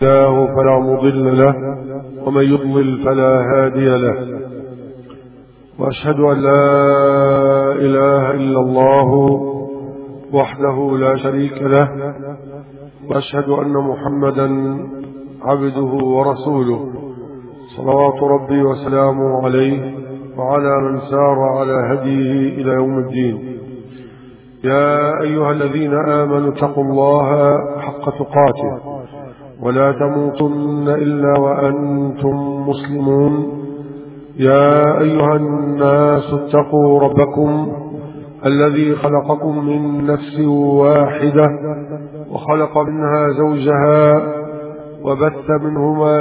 الله فلا مضل له ومن يضلل فلا هادي له، وأشهد أن لا إله إلا الله وحده لا شريك له، وأشهد أن محمدا عبده ورسوله صلوات ربي وسلامه عليه وعلى من سار على هديه إلى يوم الدين. يا أيها الذين آمنوا اتقوا الله حق تقاته ولا تموتن إلا وأنتم مسلمون. يا أيها الناس اتقوا ربكم الذي خلقكم من نفس واحدة وخلق منها زوجها وبث منهما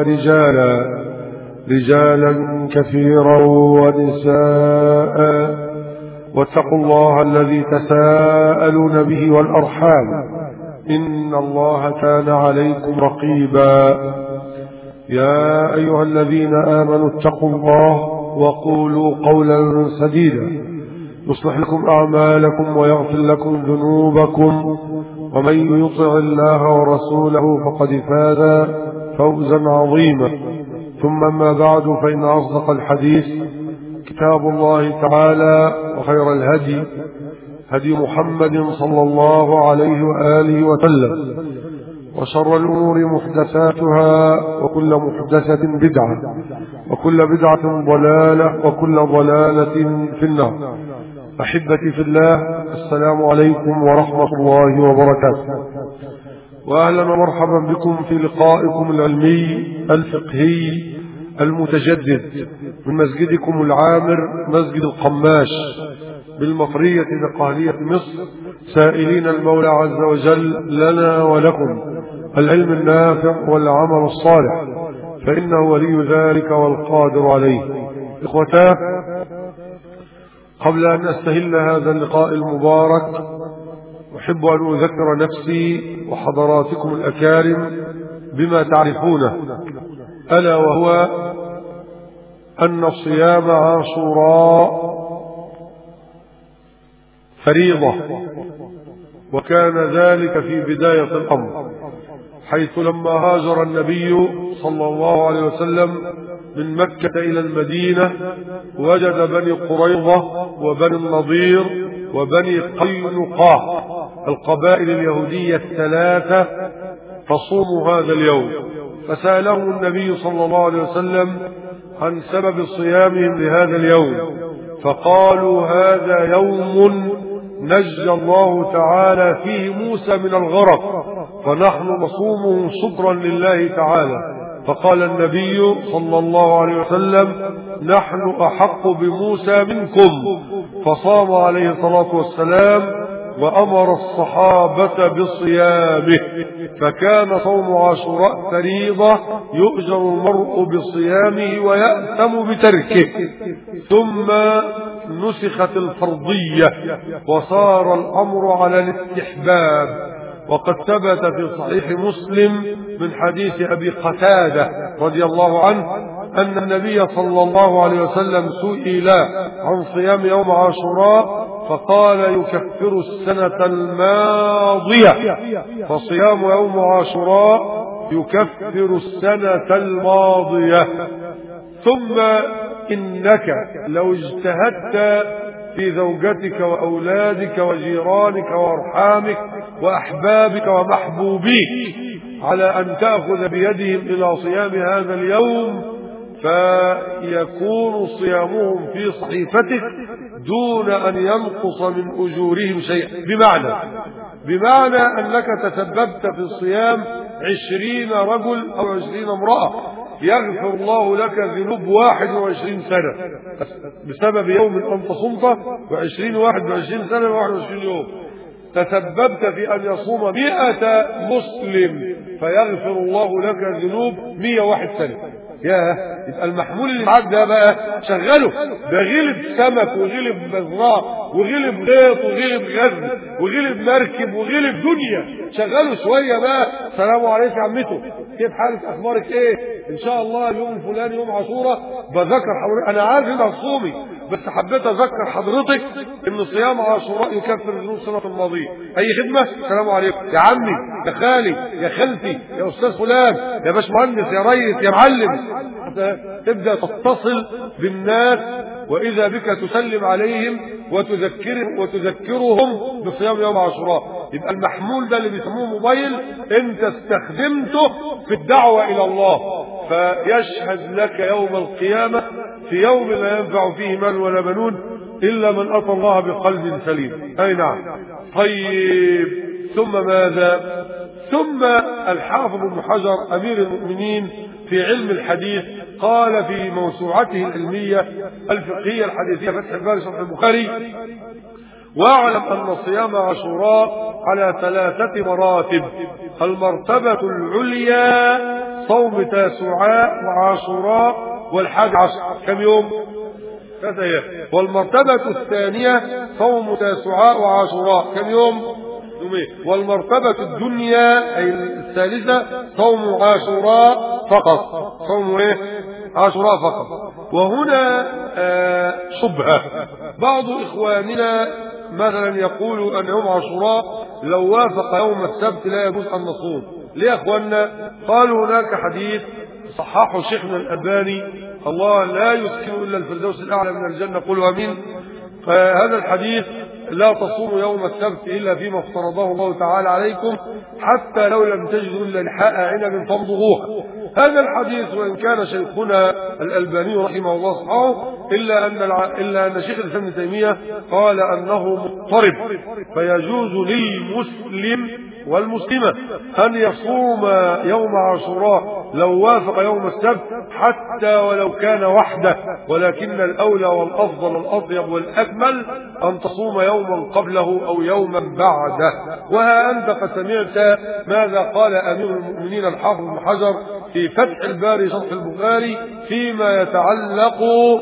رجالا كثيرا ونساء، واتقوا الله الذي تساءلون به والأرحام إن الله كان عليكم رقيبا. يا أيها الذين آمنوا اتقوا الله وقولوا قولا سديدا يصلح لكم أعمالكم ويغفر لكم ذنوبكم، ومن يطع الله ورسوله فقد فاز فوزا عظيما. ثم ما بعد، فإن أصدق الحديث كتاب الله تعالى، وخير الهدي هدي محمد صلى الله عليه وآله وسلم، وشر الأمور محدثاتها، وكل محدثة بدعة، وكل بدعة ضلالة، وكل ضلالة في النار. أحبتي في الله، السلام عليكم ورحمة الله وبركاته، وأهلا ومرحبا بكم في لقائكم العلمي الفقهي المتجدد من مسجدكم العامر مسجد القماش بالمطرية بقهلية مصر، سائلين المولى عز وجل لنا ولكم العلم النافع والعمل الصالح، فإنه ولي ذلك والقادر عليه. إخوتاه، قبل أن أستهل هذا اللقاء المبارك أحب أن أذكر نفسي وحضراتكم الأكارم بما تعرفونه، ألا وهو أن صيام عاشوراء فريضة، وكان ذلك في بداية الأمر، حيث لما هاجر النبي صلى الله عليه وسلم من مكة إلى المدينة وجد بني قريظة وبني النضير وبني قينقاع القبائل اليهودية الثلاثة تصوم هذا اليوم، فسألهم النبي صلى الله عليه وسلم عن سبب صيامهم لهذا اليوم، فقالوا هذا يوم نجى الله تعالى فيه موسى من الغرق، فنحن نصومه شكرا لله تعالى. فقال النبي صلى الله عليه وسلم نحن أحق بموسى منكم، فصام عليه الصلاة والسلام وأمر الصحابة بصيامه، فكان صوم عاشوراء فريضة يؤجر المرء بصيامه ويأثم بتركه، ثم نسخت الفرضية وصار الأمر على الاستحباب. وقد ثبت في صحيح مسلم من حديث أبي قتادة رضي الله عنه أن النبي صلى الله عليه وسلم سئل عن صيام يوم عاشوراء فقال يكفر السنة الماضية، فصيام يوم عاشوراء يكفر السنة الماضية. ثم إنك لو اجتهدت في زوجتك وأولادك وجيرانك وأرحامك وأحبابك ومحبوبيك على أن تأخذ بيدهم إلى صيام هذا اليوم، فيكون صيامهم في صحيفتك دون أن ينقص من أجورهم شيئا، بمعنى أنك تسببت في صيام 20 رجل أو 20 امرأة، يغفر الله لك ذنوب 21 سنة بسبب يوم أنت صمت، و20 21 سنة 21 يوم. تسببت في أن يصوم 100 مسلم فيغفر الله لك ذنوب 101 سنة. يبقى المحمول اللي معاك ده بقى شغله، ده غلب سمك وغلب مزرعة وغلب غيط وغلب غزل وغلب مركب وغلب دنيا، شغله شوية بقى. السلام عليكم يا عمته، كيف حالك، اخبارك ايه، ان شاء الله يوم فلان يوم عاشوراء بذكر حضرتك، انا عارف انت هتصومي، بس حبيت أذكر حضرتك إن صيام عاشوراء يكفر ذنوب السنة الماضية. أي خدمة؟ السلام عليكم يا عمي، يا خالي، يا خالتي، يا أستاذ فلان، يا باشمهندس، يا ريس، يا معلم. تبدأ تتصل بالناس وإذا بك تسلم عليهم وتذكرهم بصيام يوم عاشوراء. يبقى المحمول ده اللي بيسموه موبايل أنت استخدمته في الدعوة إلى الله، فيشهد لك يوم القيامة في يوم لا ينفع فيه مال ولا بنون إلا من أتى الله بقلب سليم. أي نعم. طيب ثم ماذا؟ ثم الحافظ ابن حجر أمير المؤمنين في علم الحديث قال في موسوعته العلمية الفقهية الحديثية فتح الباري شرح البخاري: واعلم أن صيام عاشوراء على 3 مراتب. المرتبة العليا صوم تاسوعاء وعاشوراء والحادي عشر، كم يوم؟ 3 أيام. والمرتبة الثانية صوم تاسوعاء وعاشوراء، كم يوم؟ يومين. والمرتبة الدنيا أي الثالثة صوم عاشوراء فقط. صوم ايه؟ عاشوراء فقط. وهنا شبهة. بعض إخواننا مثلا يقول أن يوم عاشوراء لو وافق يوم السبت لا يجوز أن نصوم. ليه يا أخواننا؟ قالوا هناك حديث صححه شيخنا الألباني: الله لا يسكن إلا الفردوس الأعلى من الجنة، قولوا آمين. فهذا الحديث: لا تصوموا يوم السبت إلا فيما افترضه الله تعالى عليكم حتى لو لم تجدوا إلا لحاء عنب فامضغوها. هذا الحديث وإن كان شيخنا الألباني رحمه الله صححه إلا أن شيخ الإسلام ابن تيمية قال أنه مضطرب، فيجوز للمسلم والمسلمة أن يصوم يوم عاشوراء لو وافق يوم السبت حتى ولو كان وحده، ولكن الأولى والأفضل والأطيب والأكمل أن تصوم يوما قبله أو يوما بعده. وها أنت قد سمعت ماذا قال أمير المؤمنين الحافظ ابن حجر في فتح الباري شرح البخاري فيما يتعلق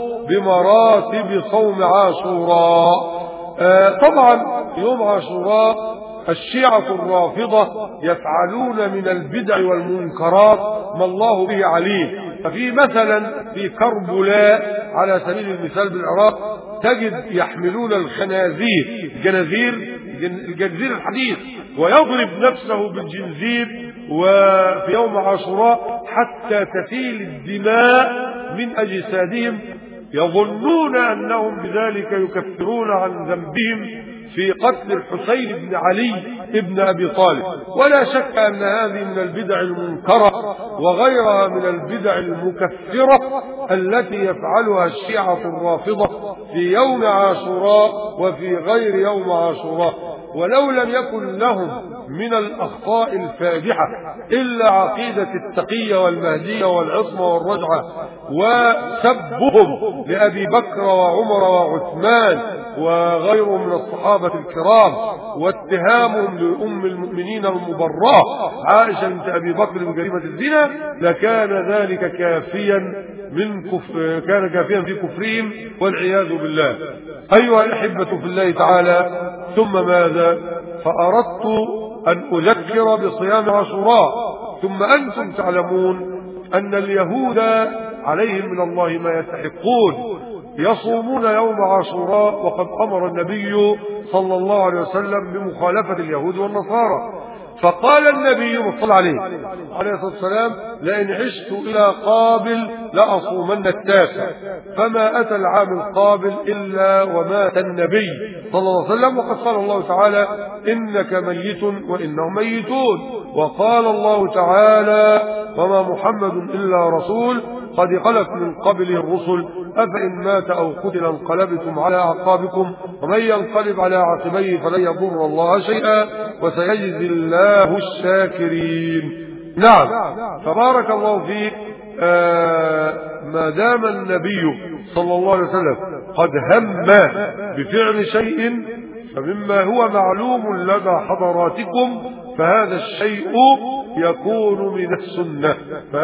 بمراتب صوم عاشوراء. طبعا يوم عاشوراء الشيعة الرافضة يفعلون من البدع والمنكرات ما الله به عليم. ففي مثلا في كربلاء على سبيل المثال بالعراق تجد يحملون الخنازير، الجنزير الحديث، ويضرب نفسه بالجنزير وفي يوم عاشوراء حتى تسيل الدماء من أجسادهم، يظنون أنهم بذلك يكفرون عن ذنبهم في قتل الحسين بن علي ابن أبي طالب. ولا شك أن هذه من البدع المنكرة وغيرها من البدع المكفرة التي يفعلها الشيعة الرافضة في يوم عاشوراء وفي غير يوم عاشوراء. ولو لم يكن لهم من الأخطاء الفادحة إلا عقيدة التقية والمهدية والعصمة والرجعة وسبهم لأبي بكر وعمر وعثمان وغيرهم من الصحابة الكرام واتهامهم لأم المؤمنين المبرأة عائشة بنت أبي بكر بجريمة الزنا، لكان ذلك كافيا كان كافيا في كفرهم والعياذ بالله. أيها الأحبة في الله تعالى، ثم ماذا؟ فأردت أن أذكر بصيام عاشوراء. ثم أنتم تعلمون أن اليهود عليهم من الله ما يستحقون، يصومون يوم عاشوراء وقد أمر النبي صلى الله عليه وسلم بمخالفة اليهود والنصارى. فقال النبي صلى الله عليه والسلام: لئن عشت إلى قابل لأصومن التاسع. فما أتى العام القابل إلا ومات النبي صلى الله عليه وسلم، وقد قال الله تعالى: إنك ميت وإنهم ميتون. وقال الله تعالى: وما محمد إلا رسول قد خلت من قبله الرسل أفإن مات أو قتل انقلبتم على أعقابكم ومن ينقلب على عقبيه فلن يضر الله شيئا وسيجزي الله الشاكرين. نعم، فبارك الله فيك. ما دام النبي صلى الله عليه وسلم قد هم بفعل شيء فمما هو معلوم لدى حضراتكم فهذا الشيء يكون من السنة،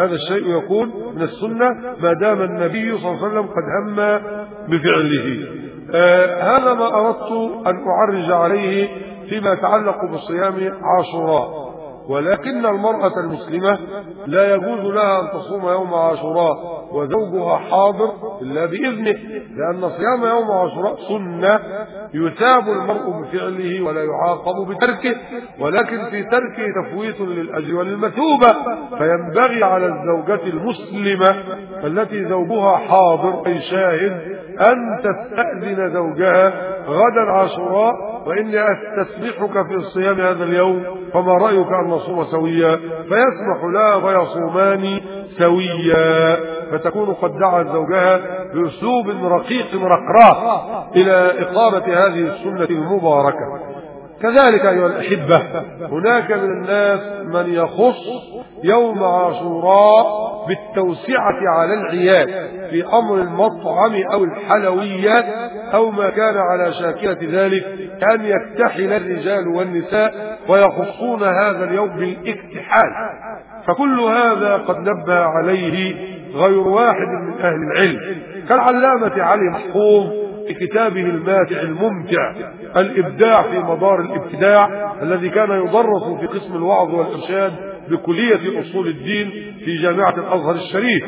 ما دام النبي صلى الله عليه وسلم قد هم بفعله. هذا ما أردت أن أعرج عليه فيما يتعلق بصيام عاشوراء. ولكن المرأة المسلمة لا يجوز لها أن تصوم يوم عاشوراء وزوجها حاضر إلا بإذنه، لأن صيام يوم عاشوراء سنة يثاب المرء بفعله ولا يعاقب بتركه، ولكن في تركه تفويت للأجر وللمثوبة. فينبغي على الزوجة المسلمة التي زوجها حاضر أي شاهد أن تستأذن زوجها غدا عاشوراء وإني أستسمحك في صيام هذا اليوم، فما رأيك أن نصوم سويا؟ فيسمح لها فيصومان سويا، فتكون قد دعت زوجها بأسلوب رقيق رقراق إلى إقامة هذه السنة المباركة. كذلك أيها الأحبة هناك من الناس من يخص يوم عاشوراء بالتوسعة على العيال في أمر المطعم أو الحلويات أو ما كان على شاكلة ذلك، كأن يكتحل الرجال والنساء ويخصون هذا اليوم بالاكتحال. فكل هذا قد نبه عليه غير واحد من أهل العلم كالعلامة علي محفوظ في كتابه الماتع الممتع الإبداع في مدار الابتداع الذي كان يدرس في قسم الوعظ والإرشاد بكلية أصول الدين في جامعة الأزهر الشريف،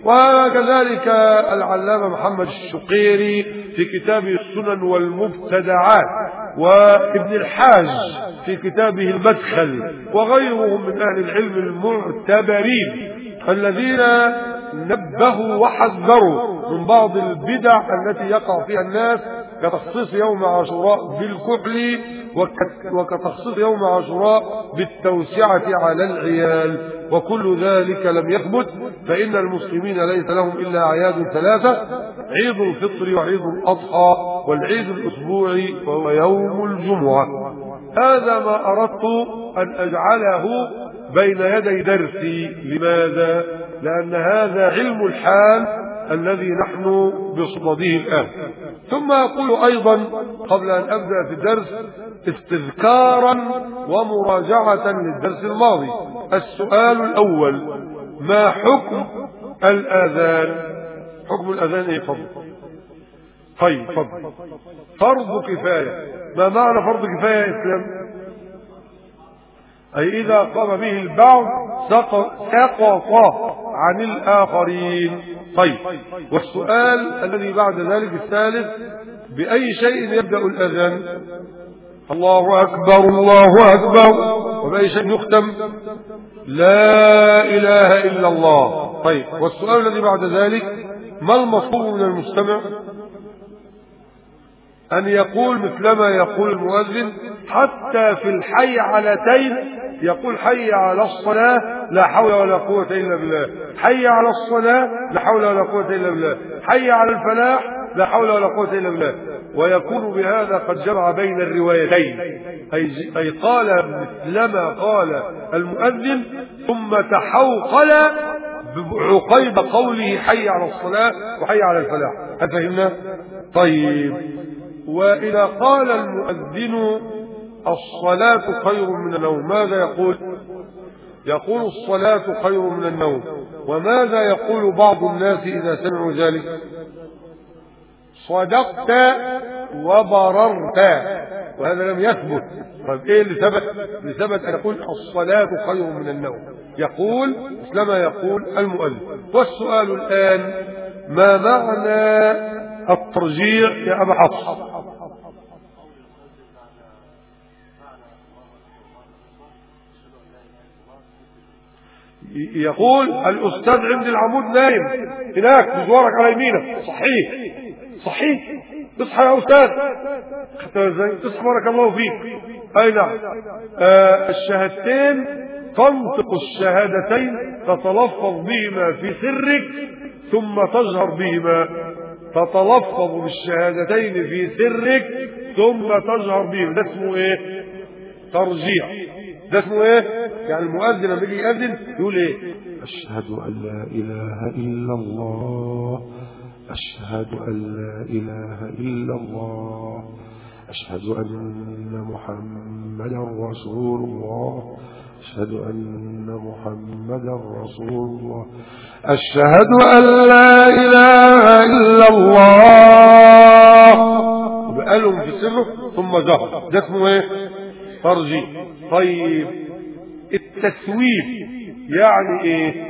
وكذلك العلامة محمد الشقيري في كتابه السنن والمبتدعات، وابن الحاج في كتابه المدخل، وغيرهم من أهل العلم المعتبرين الذين نبهوا وحذروا من بعض البدع التي يقع فيها الناس كتخصيص يوم عاشوراء بالكحل وكتخصيص يوم عاشوراء بالتوسعة على العيال، وكل ذلك لم يثبت. فإن المسلمين ليس لهم إلا أعياد ثلاثة: عيد الفطر وعيد الأضحى والعيد الأسبوعي وهو يوم الجمعة. هذا ما أردت أن أجعله بين يدي درسي. لماذا؟ لأن هذا علم الحال الذي نحن بصدده الآن. ثم أقول أيضا قبل أن أبدأ في الدرس استذكارا ومراجعة للدرس الماضي. السؤال الأول: ما حكم الأذان؟ حكم الأذان إيه؟ فضل. طيب فضل. فرض كفاية. ما معنى فرض كفاية يا إسلام؟ أي إذا قام به البعض سقط عن الآخرين. طيب، والسؤال الذي بعد ذلك الثالث: بأي شيء يبدأ الأذان؟ الله أكبر الله أكبر. وبأي شيء يختم؟ لا إله إلا الله. طيب، والسؤال الذي بعد ذلك: ما المطلوب من المستمع؟ أن يقول مثلما يقول المؤذن، حتى في الحي علتين يقول حي على الصلاة لا حول ولا قوة إلا بالله، حي على الصلاة لا حول ولا قوة إلا بالله، حي على الفلاح لا حول ولا قوة إلا بالله. ويكون بهذا قد جمع بين الروايتين، أي قال مثلما قال المؤذن ثم تحوقل عقيب قوله حي على الصلاة وحي على الفلاح. هل فهمنا؟ طيب، وإذا قال المؤذن الصلاة خير من النوم ماذا يقول؟ يقول الصلاة خير من النوم. وماذا يقول بعض الناس إذا سمعوا ذلك؟ صدقت وبررت. وهذا لم يثبت. طيب ايه اللي ثبت؟ اللي ثبت ان يقول الصلاة خير من النوم، يقول مثلما يقول المؤذن. والسؤال الآن: ما معنى الترجيع يا أبا حفص؟ يقول الأستاذ عند العمود نايم هناك بجوارك على يمينك. صحيح صحيح، اصحى يا أستاذ. حتى ازاي تصحى؟ بارك الله فيك. أي نعم. الشهادتين تنطق الشهادتين تتلفظ بهما في سرك ثم تجهر بهما. تتلفظ بالشهادتين في سرك ثم تجهر بهما. ده اسمه ايه؟ ترجيع. ده اسمه ايه؟ يعني المؤذن لما يجي يؤذن يقول ايه؟ أشهد أن لا إله إلا الله، أشهد أن لا إله إلا الله، أشهد أن محمدا رسول الله، أشهد أن محمدا رسول الله، أشهد أن لا إله إلا الله. وبقالهم في سره ثم جهر. ده اسمه ايه؟ ترجيع. طيب، التثويب يعني ايه؟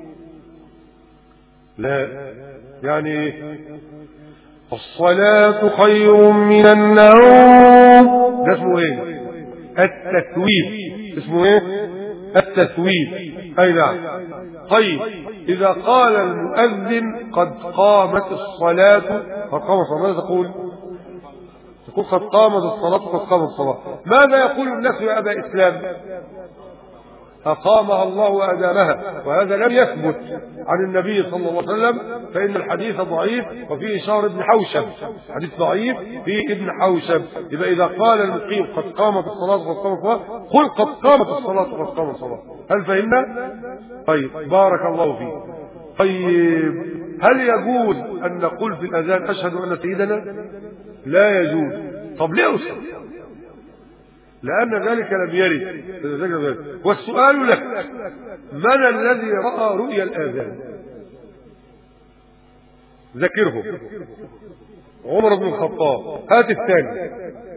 لا، يعني ايه؟ الصلاة خير من النوم، ده اسمه ايه؟ التثويب. اسمه ايه؟ التثويب. اي نعم. طيب اذا قال المؤذن قد قامت الصلاة، قد قامت الصلاة، تقول قد قامت الصلاة، قد قامت الصلاة. ماذا يقول الناس يا أبا إسلام؟ أقامها الله وأدامها، وهذا لم يثبت عن النبي صلى الله عليه وسلم، فإن الحديث ضعيف وفيه إشارة ابن حوشب، حديث ضعيف فيه ابن حوشب. يبقى إذا قال المقيم قد قامت الصلاة قد قامت الصلاة، قل قد قامت الصلاة قد قامت الصلاة. هل فهمنا؟ طيب بارك الله فيك. طيب هل يجوز أن نقول في الأذان أشهد أن سيدنا؟ لا يجوز. طب ليه أصلا؟ لأن ذلك لم يرد. والسؤال لك، من الذي رأى رؤيا الآذان؟ ذكره. عمر بن الخطاب. هات الثاني،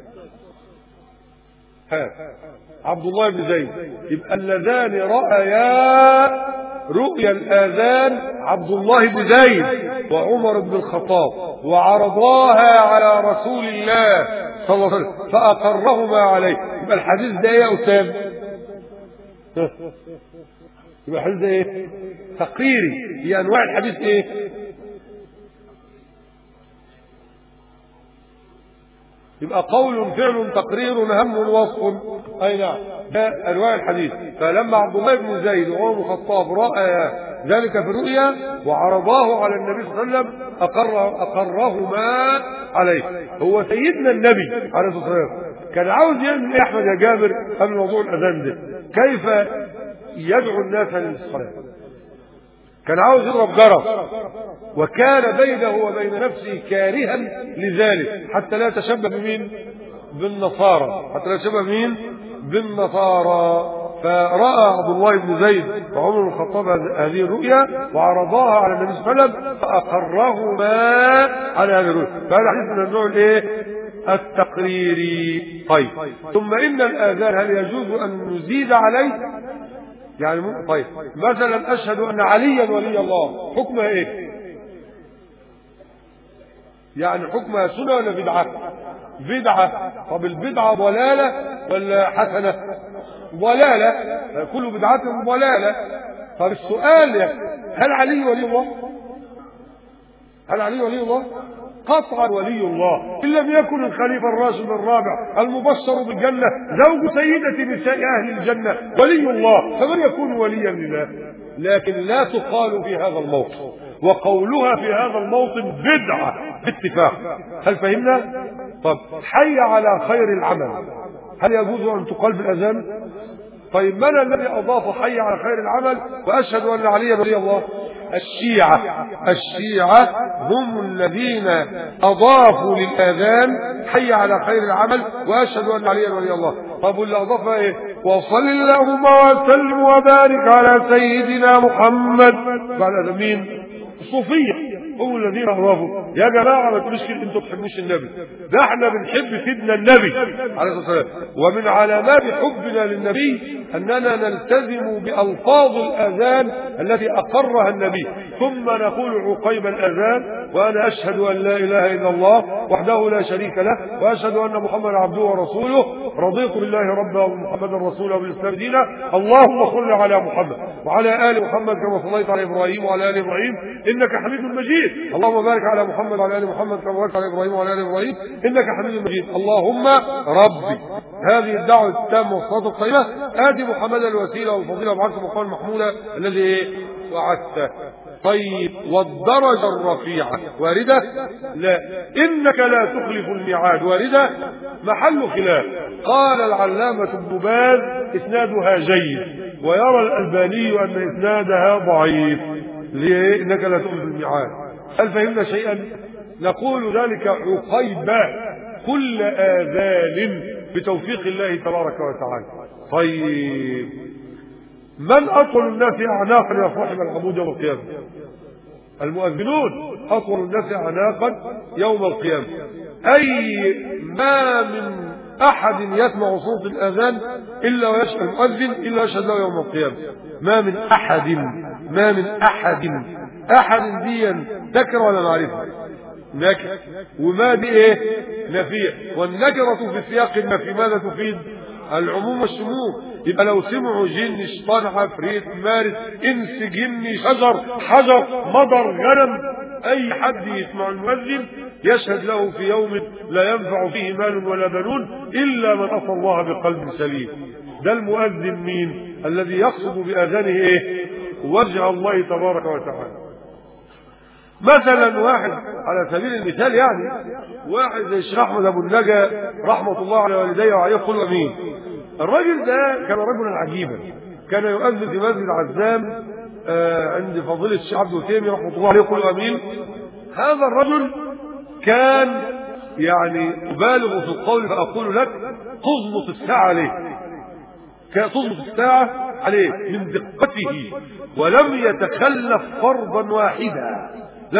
هات عبد الله بن زيد. يبقى اللذان رأيا رؤيا الآذان عبد الله بن زيد وعمر بن الخطاب، وعرضاها على رسول الله صلى الله عليه وسلم فأقرهما عليه. يبقى الحديث ده ايه يا أسامة؟ يبقى الحديث ده ايه؟ تقريري. هي أنواع الحديث ايه؟ يبقى قول فعل تقرير هم وصف. اي نعم، ده انواع الحديث. فلما عبد الله بن زيد وعمر بن الخطاب راى ذلك في الرؤيا وعرضاه على النبي صلى الله عليه وسلم اقرهما عليه. هو سيدنا النبي عليه الصلاه والسلام كان عاوز يعمل ايه احمد يا جابر قبل موضوع الاذان ده؟ كيف يدعو الناس للصلاه؟ كان عاوز يضرب جرس، وكان بينه وبين نفسه كارها لذلك حتى لا يتشبه بمين؟ بالنصارى. حتى لا يتشبه بمين؟ بالنصارى. فرأى عبد الله بن زيد وعمر بن الخطاب هذه الرؤيا وعرضاها على النبي صلى الله عليه وسلم فأقرهما على هذه الرؤيا. فهذا حديث من النوع الايه؟ التقريري. طيب ثم إن الآذان هل يجوز أن نزيد عليه؟ يعني طيب مثلا أشهد أن عليا ولي الله، حكمها إيه؟ يعني حكمها سنة ولا بدعة؟ بدعة. طب البدعة ضلالة ولا حسنة؟ ضلالة. كل بدعة ضلالة. طب السؤال، هل علي ولي الله؟ هل علي ولي الله؟ قطعا ولي الله، إن لم يكن الخليفة الراشد الرابع المبشر بالجنة زوج سيدة نساء أهل الجنة ولي الله، فمن يكون وليا لله؟ لكن لا تقال في هذا الموطن، وقولها في هذا الموطن بدعة باتفاق. هل فهمنا؟ طب حي على خير العمل، هل يجوز أن تقال بالأذان؟ طيب من الذي أضاف حي على خير العمل وأشهد أن علي ولي الله؟ الشيعة هم الذين أضافوا للآذان حي على خير العمل وأشهد أن علي ولي الله. طب واللي أضافها إيه؟ وصل اللهم وسلم وبارك على سيدنا محمد. بعد مين؟ الصوفية هم الذين أضافوا. يا جماعة ما تقولوش كده انتوا بتحبوش النبي، ده احنا بنحب سيدنا النبي عليه الصلاة والسلام. ومن علامات حبنا للنبي أننا نلتزم بألفاظ الأذان التي أقرها النبي، ثم نقول عقيب الأذان وأنا أشهد أن لا إله إلا الله وحده لا شريك له وأشهد أن محمدا عبده ورسوله، رضيت بالله ربا ومحمدا رسولا وبالإسلام دينا، اللهم صل على محمد وعلى آل محمد كما صليت على إبراهيم وعلى آل إبراهيم إنك حميد مجيد، اللهم بارك على محمد وعلى آل محمد كما باركت على إبراهيم وعلى آل إبراهيم إنك حميد مجيد، اللهم ربي. هذه الدعوة التامة والصلاة القيمة آتي محمدا الوسيلة والفضيلة وابعثه مقام المحمولة الذي وعدته. طيب والدرجة الرفيعة واردة؟ لا. إنك لا تخلف الميعاد واردة؟ محل خلاف. قال العلامة ابن باز إسنادها جيد، ويرى الألباني أن إسنادها ضعيف. ليه؟ إنك لا تخلف الميعاد. هل فهمنا شيئا؟ نقول ذلك عقيب كل آذان بتوفيق الله تبارك وتعالى. طيب من أطول الناس أعناقا يا صاحب العبود يوم القيامة؟ المؤذنون أطول الناس أعناقا يوم القيامة. أي ما من أحد يسمع صوت الأذان إلا ويشهد المؤذن إلا ويشهد له يوم القيامة. ما من أحد أحد دي ذكر ولا معرفة؟ نكر. وما دي إيه؟ نفية. والنكرة في سياق النفي ماذا تفيد؟ العموم والشمول. يبقى لو سمعوا جن شيطان عفريت مارس انس جن شجر حجر مضر غنم اي حد يسمع المؤذن يشهد له في يوم لا ينفع فيه مال ولا بنون الا من اتى الله بقلب سليم. ده المؤذن مين؟ الذي يقصد باذانه ايه؟ وجه الله تبارك وتعالى. مثلا واحد على سبيل المثال يعني واحد زي الشيخ احمد ابو النجا رحمه الله على والديه وعليه قل امين. الراجل ده كان رجلا عجيبا، كان يؤذن في مسجد عزام عند فضيله الشيخ عبد التيمي رحمه الله عليه قل امين. هذا الرجل كان يعني ابالغ في القول فاقول لك تضبط الساعه عليه، تضبط الساعه عليه من دقته، ولم يتخلف فرضا واحدا،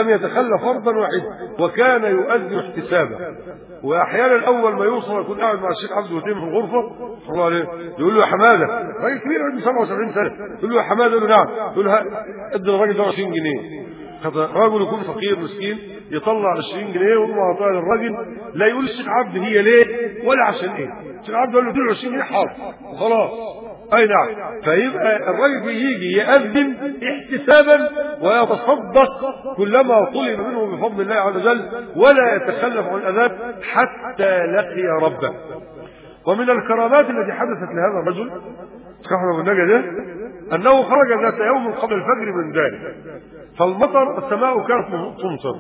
وكان يؤذن احتسابا. واحيانا اول ما يوصل يكون قاعد مع الشيخ عبد الوهاب في الغرفه الله عليه يقول له يا حماده، راجل كبير عنده 77 سنه، يقول له يا حماده، يقول له نعم، يقول له ادي الراجل ده 20 جنيه. رجل يكون فقير مسكين يطلع 20 جنيه ويقوم عطاها للراجل، لا يقول الشيخ عبد هي ليه ولا عشان ايه، الشيخ عبد قال له ادي له 20 جنيه حاضر وخلاص. اي نعم. فيبقى الراجل بيجي يأذن احتسابا ويتصدق كلما طلب منه بفضل الله عز وجل ولا يتخلف عن الاذان حتى لقي ربه. ومن الكرامات التي حدثت لهذا الرجل صاحب النجا ده انه خرج ذات يوم قبل الفجر من داره، فالمطر السماء كانت تمطر،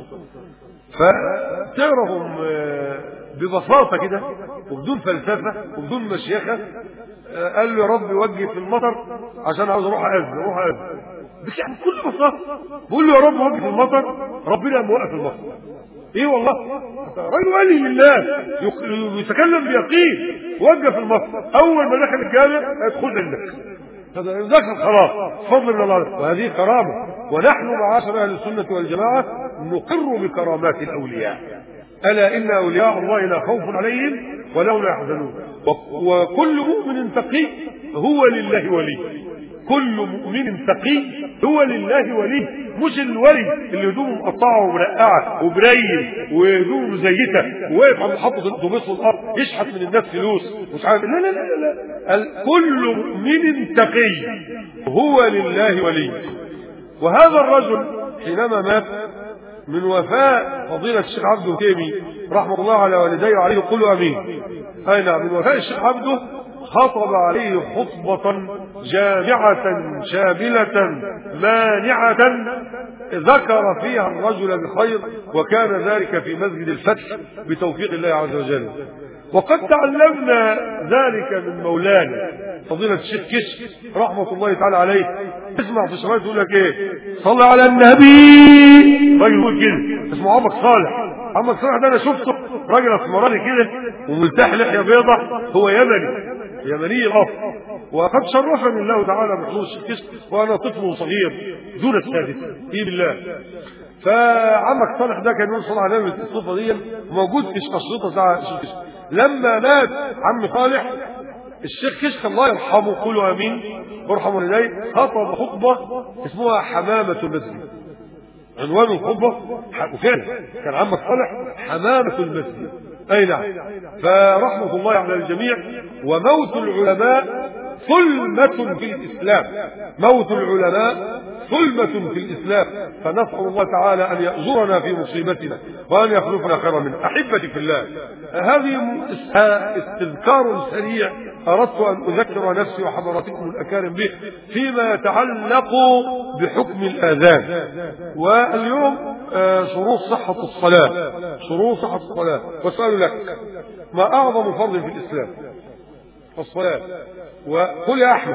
فتعرفهم ببساطه كده وبدون فلسفه وبدون مشيخه قال له يا رب وجه في المطر عشان عاوز اروح اذن بس يعني بكل بساطه بقول له يا رب وجه في المطر، ربنا موقف المطر. ايه والله رجل ولي لله يتكلم بيقين، وجه في المطر اول ما دخل الجامع هيدخل عندك هذا ذكر خلاص فضل من الله. وهذه كرامه، ونحن معاشر اهل السنه والجماعه نقر بكرامات الاولياء. الا ان اولياء الله لا خوف عليهم ولا هم يحزنون. وكل مؤمن تقي هو لله ولي، كل مؤمن تقي هو لله ولي، مش الولي اللي هدومه مقطعه ومرقعه وبريل وهدومه مزيته وواقف عند محطه الاتوبيس والارض يشحت من الناس فلوس مش عارف. لا لا لا لا، كل مؤمن تقي هو لله ولي. وهذا الرجل حينما مات من وفاء فضيلة الشيخ عبده تيمي رحمه الله على والديه وعليه قولوا امين. اي نعم، من وفاء الشيخ عبده خطب عليه خطبة جامعة شاملة مانعة ذكر فيها الرجل بخير، وكان ذلك في مسجد الفتح بتوفيق الله عز وجل. وقد تعلمنا ذلك من مولانا فضيلة الشيخ كشك رحمة الله تعالى عليه. اسمع في الشمال تقول لك ايه؟ صلى على النبي. راجل يقول كده اسمه عمك صالح. عمك صالح ده انا شفته راجل اسمراني كده وملتاح لحية بيضة، هو يمني الاصل، وقد شرفني الله تعالى بحضور الشيخ كشك وانا طفل صغير دون السادسة في بالله. فعمك صالح ده كان يقول صلى على النبي الصفة دي موجود في الشريطة بتاع الشيخ كشك. لما مات عم صالح الشيخ كشك الله يرحمه قولوا امين وارحموا والديه خطب خطبه اسمها حمامه المسجد. عنوان الخطبه وفعلا كان عمك صالح حمامه المسجد. اي نعم. فرحمه الله على الجميع. وموت العلماء ظلمة في الإسلام، موت العلماء ظلمة في الإسلام، فنسأل الله تعالى أن يأجرنا في مصيبتنا وأن يخلفنا خيرا منه. أحبتي في الله، هذه استذكار سريع أردت أن أذكر نفسي وحضراتكم الأكارم به فيما يتعلق بحكم الآذان. واليوم شروط صحة الصلاة، شروط صحة الصلاة. واسأل لك ما أعظم فرض في الإسلام؟ الصلاة. وقل يا أحمد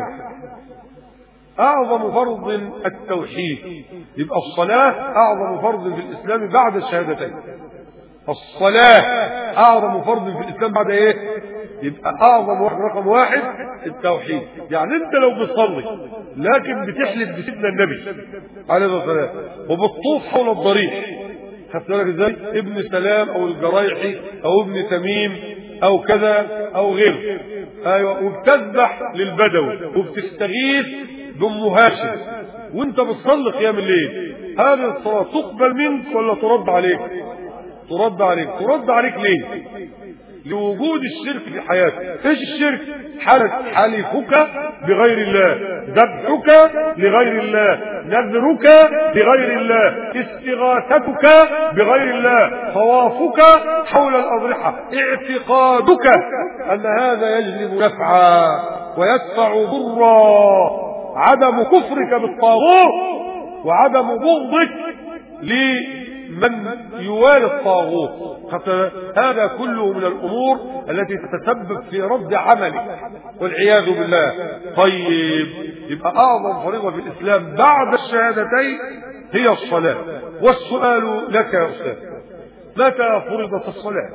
أعظم فرض التوحيد، يبقى الصلاة أعظم فرض في الإسلام بعد الشهادتين. الصلاة أعظم فرض في الإسلام بعد إيه؟ يبقى أعظم رقم واحد التوحيد. يعني أنت لو بتصلي لكن بتحلف بسيدنا النبي عليه الصلاة والسلام وبتطوف حول الضريح، خدت بالك ازاي؟ ابن سلام او الجرايحي او ابن تميم او كذا او غيره. ايوه، وبتذبح للبدوي وبتستغيث بام هاشم وانت بتصلي قيام الليل، هذه الصلاه تقبل منك ولا ترد عليك؟ ترد عليك. ترد عليك ليه؟ لوجود الشرك في حياتك. ايش الشرك؟ حلفك بغير الله، ذبحك لغير الله، نذرك بغير الله، استغاثتك بغير الله، طوافك حول الأضرحة، اعتقادك أن هذا يجلب نفعا ويدفع ضرا، عدم كفرك بالطاغوت وعدم بغضك لمن يوالي الطاغوت. هذا كله من الأمور التي تتسبب في رد عملك والعياذ بالله. طيب، يبقى أعظم فريضة في الإسلام بعد الشهادتين هي الصلاة. والسؤال لك يا أستاذ، متى فرضت الصلاة؟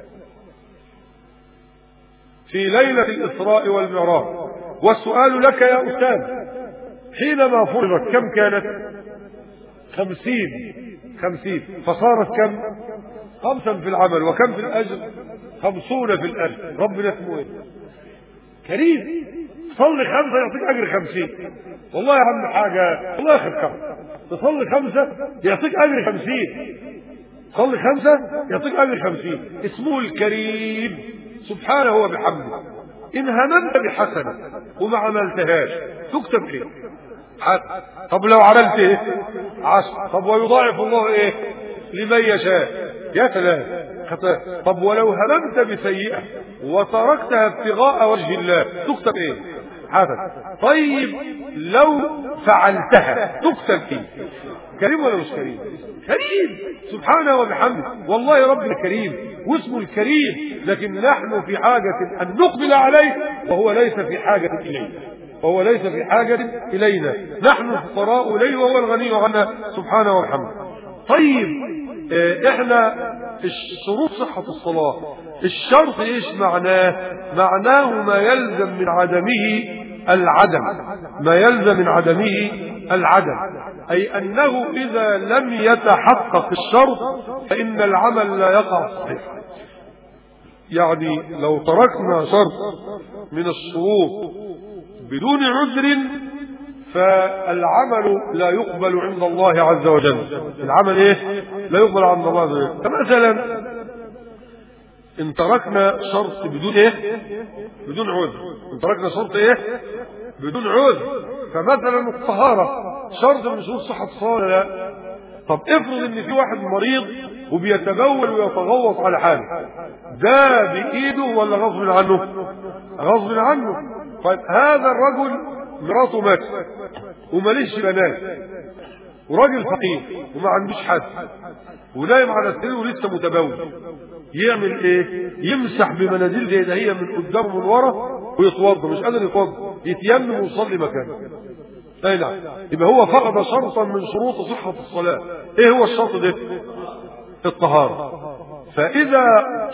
في ليلة الإسراء والمعراج. والسؤال لك يا أستاذ، حينما فرضت كم كانت؟ 50 فصارت كم؟ 5 في العمل وكم في الأجر؟ 50 في الأجر. ربنا اسمه ايه؟ كريم. صلي 5 يعطيك أجر 50. والله يا عم حاجة، والله آخر كم تصلي 5 يعطيك أجر 50. صلي 5 يعطيك أجر 50. اسمه الكريم سبحانه وبحمده. إن هممت بحسنة وما عملتهاش تكتب ايه؟ طب لو عملت ايه؟ 10. طب ويضاعف الله ايه؟ لمن يشاء. يا سلام. طب ولو هممت بسيئة وتركتها ابتغاء وجه الله تكتب ايه؟ حسن. طيب لو فعلتها تكتب ايه؟ كريم ولا مش كريم؟ كريم سبحانه وبحمده. والله ربنا كريم واسمه الكريم، لكن نحن في حاجة أن نقبل عليه وهو ليس في حاجة إليه، وهو ليس في حاجة إلينا. نحن الفقراء إليه وهو الغني عنا سبحانه وبحمده. طيب احنا شروط صحة الصلاة، الشرط ايش معناه؟ معناه ما يلزم من عدمه العدم، ما يلزم من عدمه العدم، أي أنه إذا لم يتحقق الشرط فإن العمل لا يقع صحيح. يعني لو تركنا شرط من الشروط بدون عذر فالعمل لا يقبل عند الله عز وجل. العمل ايه؟ لا يقبل عند الله عز وجل. فمثلا ان تركنا شرط بدون ايه؟ بدون عذر. ان تركنا شرط ايه؟ بدون عذر. فمثلا الطهارة شرط من شروط صحة الصلاة لا. طب افرض ان في واحد مريض وبيتبول ويتغوط على حاله، ده بإيده ولا غصب عنه؟ غصب عنه. طيب هذا الرجل مراته ماتت وماليش بنات وراجل فقير وما عندوش حد ونايم على السرير ولسه متبول، يعمل ايه؟ يمسح بمناديل زي ده هي من قدام ومن ورا ويتوضا. مش قادر يتوضا يتيمم ويصلي مكانه. اي نعم. يبقى هو فقد شرطا من شروط صحة الصلاة. ايه هو الشرط ده؟ الطهارة. فإذا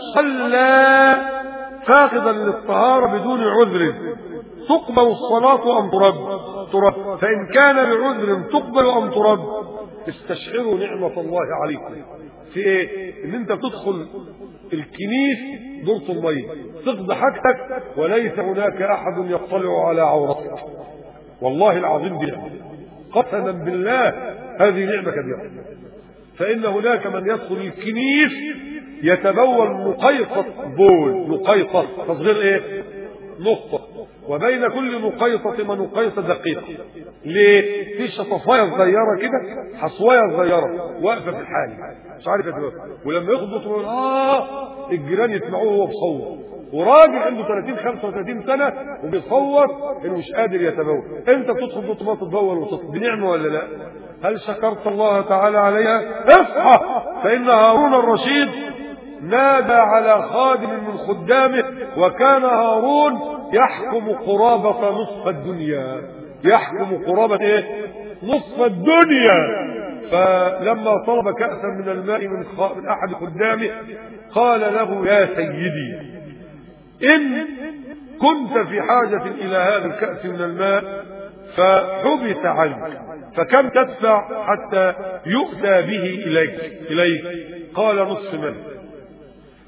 صلى فاقدا للطهارة بدون عذر تقبل الصلاة أم ترد؟ ترد. فإن كان بعذر تقبل أم ترد؟ استشعروا نعمة الله عليكم في ايه؟ ان انت تدخل الكنيس دورة المية تقضي حاجتك وليس هناك احد يطلع على عورتك. والله العظيم دي قسما بالله هذه نعمة كبيرة. فإن هناك من يدخل الكنيس يتبول نقيطة بول، نقيطة تصغير ايه؟ نقطة، وبين كل نقيطة ونقيطة دقيقة. ليه؟ في شطفاية صغيرة كده، حصواية صغيرة واقفة في الحال مش عارف يتبول، ولما يخبط يقول الجيران يسمعوه وهو بيصوت، وراجل عنده 30-35 سنة وبيصوت انه مش قادر يتبول. انت بتدخل بطمات تتبول وتطلب، بنعمة ولا لا؟ هل شكرت الله تعالى عليها؟ اصحى. فإن هارون الرشيد نادى على خادم من خدامه، وكان هارون يحكم قرابة نصف الدنيا. يحكم قرابة ايه؟ نصف الدنيا. فلما طلب كأسا من الماء من احد خدامه قال له يا سيدي ان كنت في حاجة الى هذا الكأس من الماء فحبس عنك، فكم تدفع حتى يؤتى به اليك؟ قال نصف مال.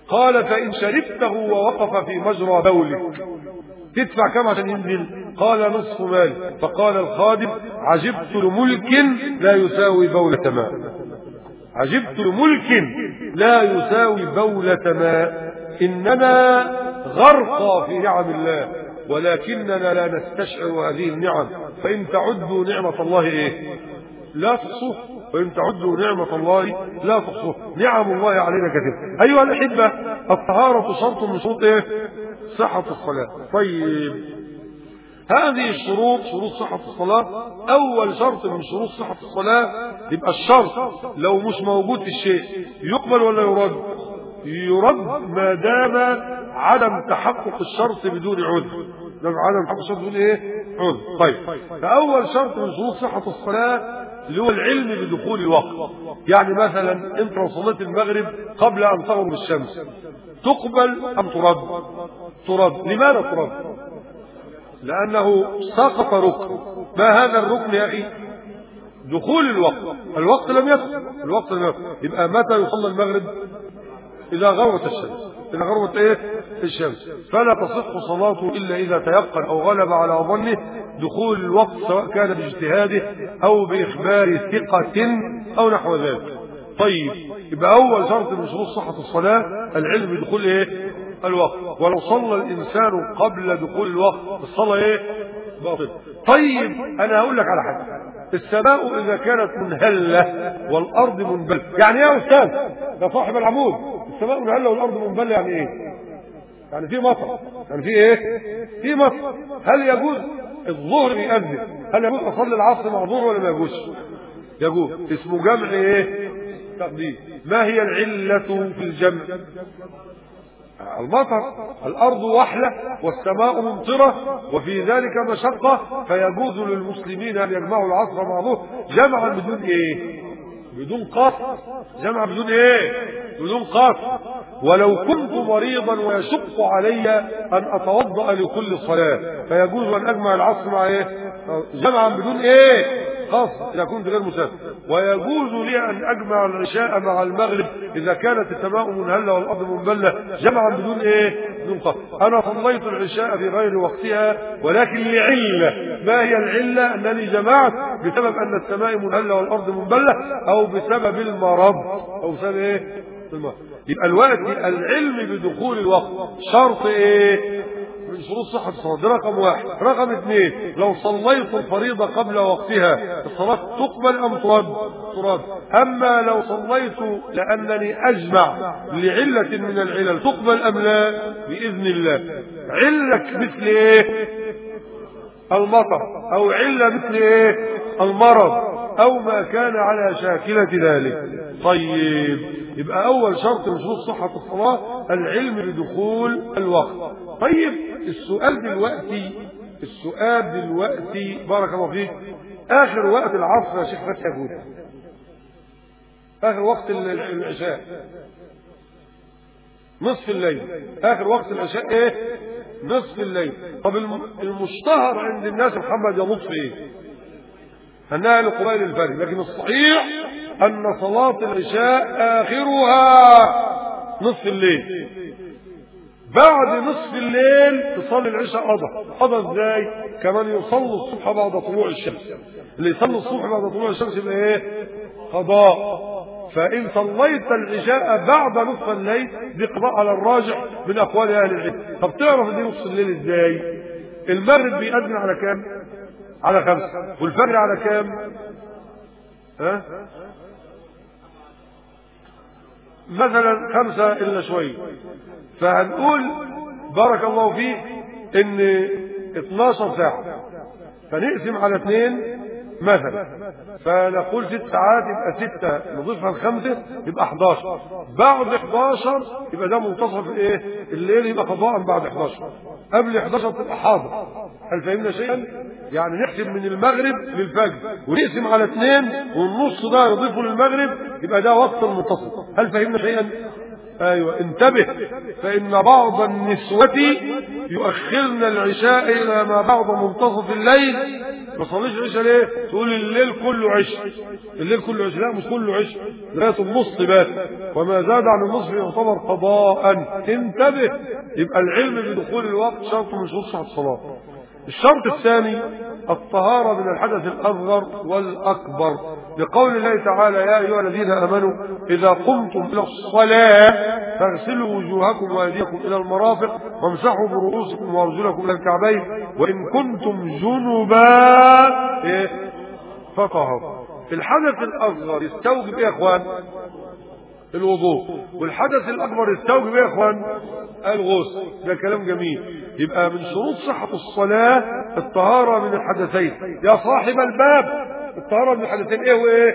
قال فإن شربته ووقف في مجرى بولك تدفع كم عشان ينزل؟ قال نصف مال. فقال الخادم عجبت لملك لا يساوي بولة ماء، عجبت لملك لا يساوي بولة ماء، إننا غرقى في نعم الله ولكننا لا نستشعر هذه النعم، فإن تعدوا نعمة الله إيه؟ لا تحصوه، وإن تعدوا نعمة الله لا تحصوه. نعم الله علينا كثير. أيها الأحبة، الطهارة شرط من شروط إيه؟ صحة الصلاة. طيب هذه الشروط، شروط صحة الصلاة، أول شرط من شروط صحة الصلاة يبقى الشرط لو مش موجود في الشيء يقبل ولا يرد؟ يرد ما دام عدم تحقق الشرط بدون عذر. عدم تحقق الشرط بدون ايه؟ عذر. طيب فأول شرط من شروط صحة الصلاة اللي هو العلم بدخول الوقت. يعني مثلا انت لو صليت المغرب قبل أن تغرب الشمس تقبل أم ترد؟ ترد. لماذا ترد؟ لأنه سقط ركن. ما هذا الركن يا أخي؟ دخول الوقت. الوقت لم يدخل، الوقت لم يدخل. يبقى متى يصلى المغرب؟ إذا غربت الشمس. إذا غربت إيه؟ الشمس. فلا تصح صلاته إلا إذا تيقن أو غلب على ظنه دخول الوقت، سواء كان باجتهاده أو بإخبار ثقة أو نحو ذلك. طيب يبقى أول شرط من شروط صحة الصلاة العلم بدخول إيه؟ الوقت. ولو صلى الإنسان قبل دخول الوقت الصلاة إيه؟ باطل. طيب أنا هقول لك على حاجة، السماء إذا كانت منهلة والأرض منبلة، يعني إيه يا أستاذ؟ ده صاحب العمود، السماء منهلة والأرض منبلة يعني إيه؟ يعني في مطر، يعني في إيه؟ في مطر. هل يجوز الظهر يأذن؟ هل يجوز أصلي العصر مع الظهر ولا ما يجوز؟ يجوز. اسمه جمع إيه؟ تقديم. ما هي العلة في الجمع؟ المطر. الأرض وحلة والسماء ممطرة وفي ذلك مشقة، فيجوز للمسلمين أن يجمعوا العصر مع الظهر جمعا بدون إيه؟ بدون قصر. جمع بدون إيه؟ بدون قصر. ولو كنت مريضا ويشق علي أن أتوضأ لكل صلاة فيجوز أن أجمع العصر مع إيه؟ جمعا بدون إيه؟ خاص إذا كنت غير مسافر. ويجوز لي أن أجمع العشاء مع المغرب إذا كانت السماء منهلة والأرض منبلة جمعا بدون إيه؟ بدون قصر. أنا صليت العشاء في غير وقتها ولكن لعلة. ما هي العلة؟ أنني جمعت بسبب أن السماء منهلة والأرض منبلة أو بسبب المرض أو بسبب إيه؟ المرض. يبقى الوقت العلم بدخول الوقت شرط إيه؟ من شروط صحة الصلاة. ده رقم واحد. رقم اثنين، لو صليت الفريضة قبل وقتها الصلاة تقبل أم ترد؟ ترد. أما لو صليت لأنني أجمع لعلة من العلل تقبل أم لا؟ بإذن الله. علة مثل إيه؟ المطر، أو علة مثل إيه؟ المرض، أو ما كان على شاكلة ذلك. طيب يبقى أول شرط من شروط صحة الصلاة العلم بدخول الوقت. طيب السؤال دلوقتي بارك الله فيك، آخر وقت العصر يا شيخ فتحي يقول آخر وقت العشاء نصف الليل. آخر وقت العشاء إيه؟ نصف الليل. طب المشتهر عند الناس محمد يا لطفي إيه؟ أنها لقرآن الفجر، لكن الصحيح أن صلاة العشاء آخرها نصف الليل. بعد نصف الليل تصلي العشاء قضى ازاي؟ كمان يصلي الصبح بعد طلوع الشمس. اللي يصلي الصبح بعد طلوع الشمس يبقى ايه؟ قضاء. فإن صليت العشاء بعد نصف الليل دي قضاء على الراجح من أقوال أهل العلم. طب تعرف دي نصف الليل ازاي؟ المغرب بيأذن على كام؟ على 5. والفجر على كام؟ ها؟ مثلا 5 إلا شوية. فهنقول بارك الله فيه ان 12 ساعة فنقسم على 2 مثلا، فنقول 6 ساعات يبقى 6 نضيفها ل5 يبقى 11. بعد 11 يبقى ده منتصف ايه؟ الليل، يبقى قضاء بعد 11. قبل 11 تبقى حاضر. هل فهمنا شيئا؟ يعني نحسب من المغرب للفجر ونقسم على 2 والنص ده نضيفه للمغرب يبقى ده وقت المنتصف. هل فهمنا شيئا؟ ايوه انتبه، فان بعض النسوة يؤخرن العشاء الى ما بعد منتصف الليل. ما تصليش العشاء ليه؟ تقول الليل كله عشاء، الليل كله عشاء. لا، مش كله عشاء، لغايه النص بات، وما زاد عن النصف يعتبر قضاء. انتبه، يبقى العلم بدخول الوقت شرط من شروط صحة الصلاة. الشرط الثاني الطهارة من الحدث الأصغر والأكبر، لقول الله تعالى: يا أيها الذين آمنوا إذا قمتم إلى الصلاة فاغسلوا وجوهكم وأيديكم إلى المرافق وامسحوا برؤوسكم وأرجلكم إلى الكعبين وإن كنتم جنبا فطهروا. الحدث الأصغر يستوجب إيه يا إخوان؟ الوضوء. والحدث الأكبر يستوجب إيه يا إخوان؟ الغسل. ده كلام جميل. يبقى من شروط صحة الصلاة الطهارة من الحدثين. يا صاحب الباب، الطهارة من الحدثين ايه وايه؟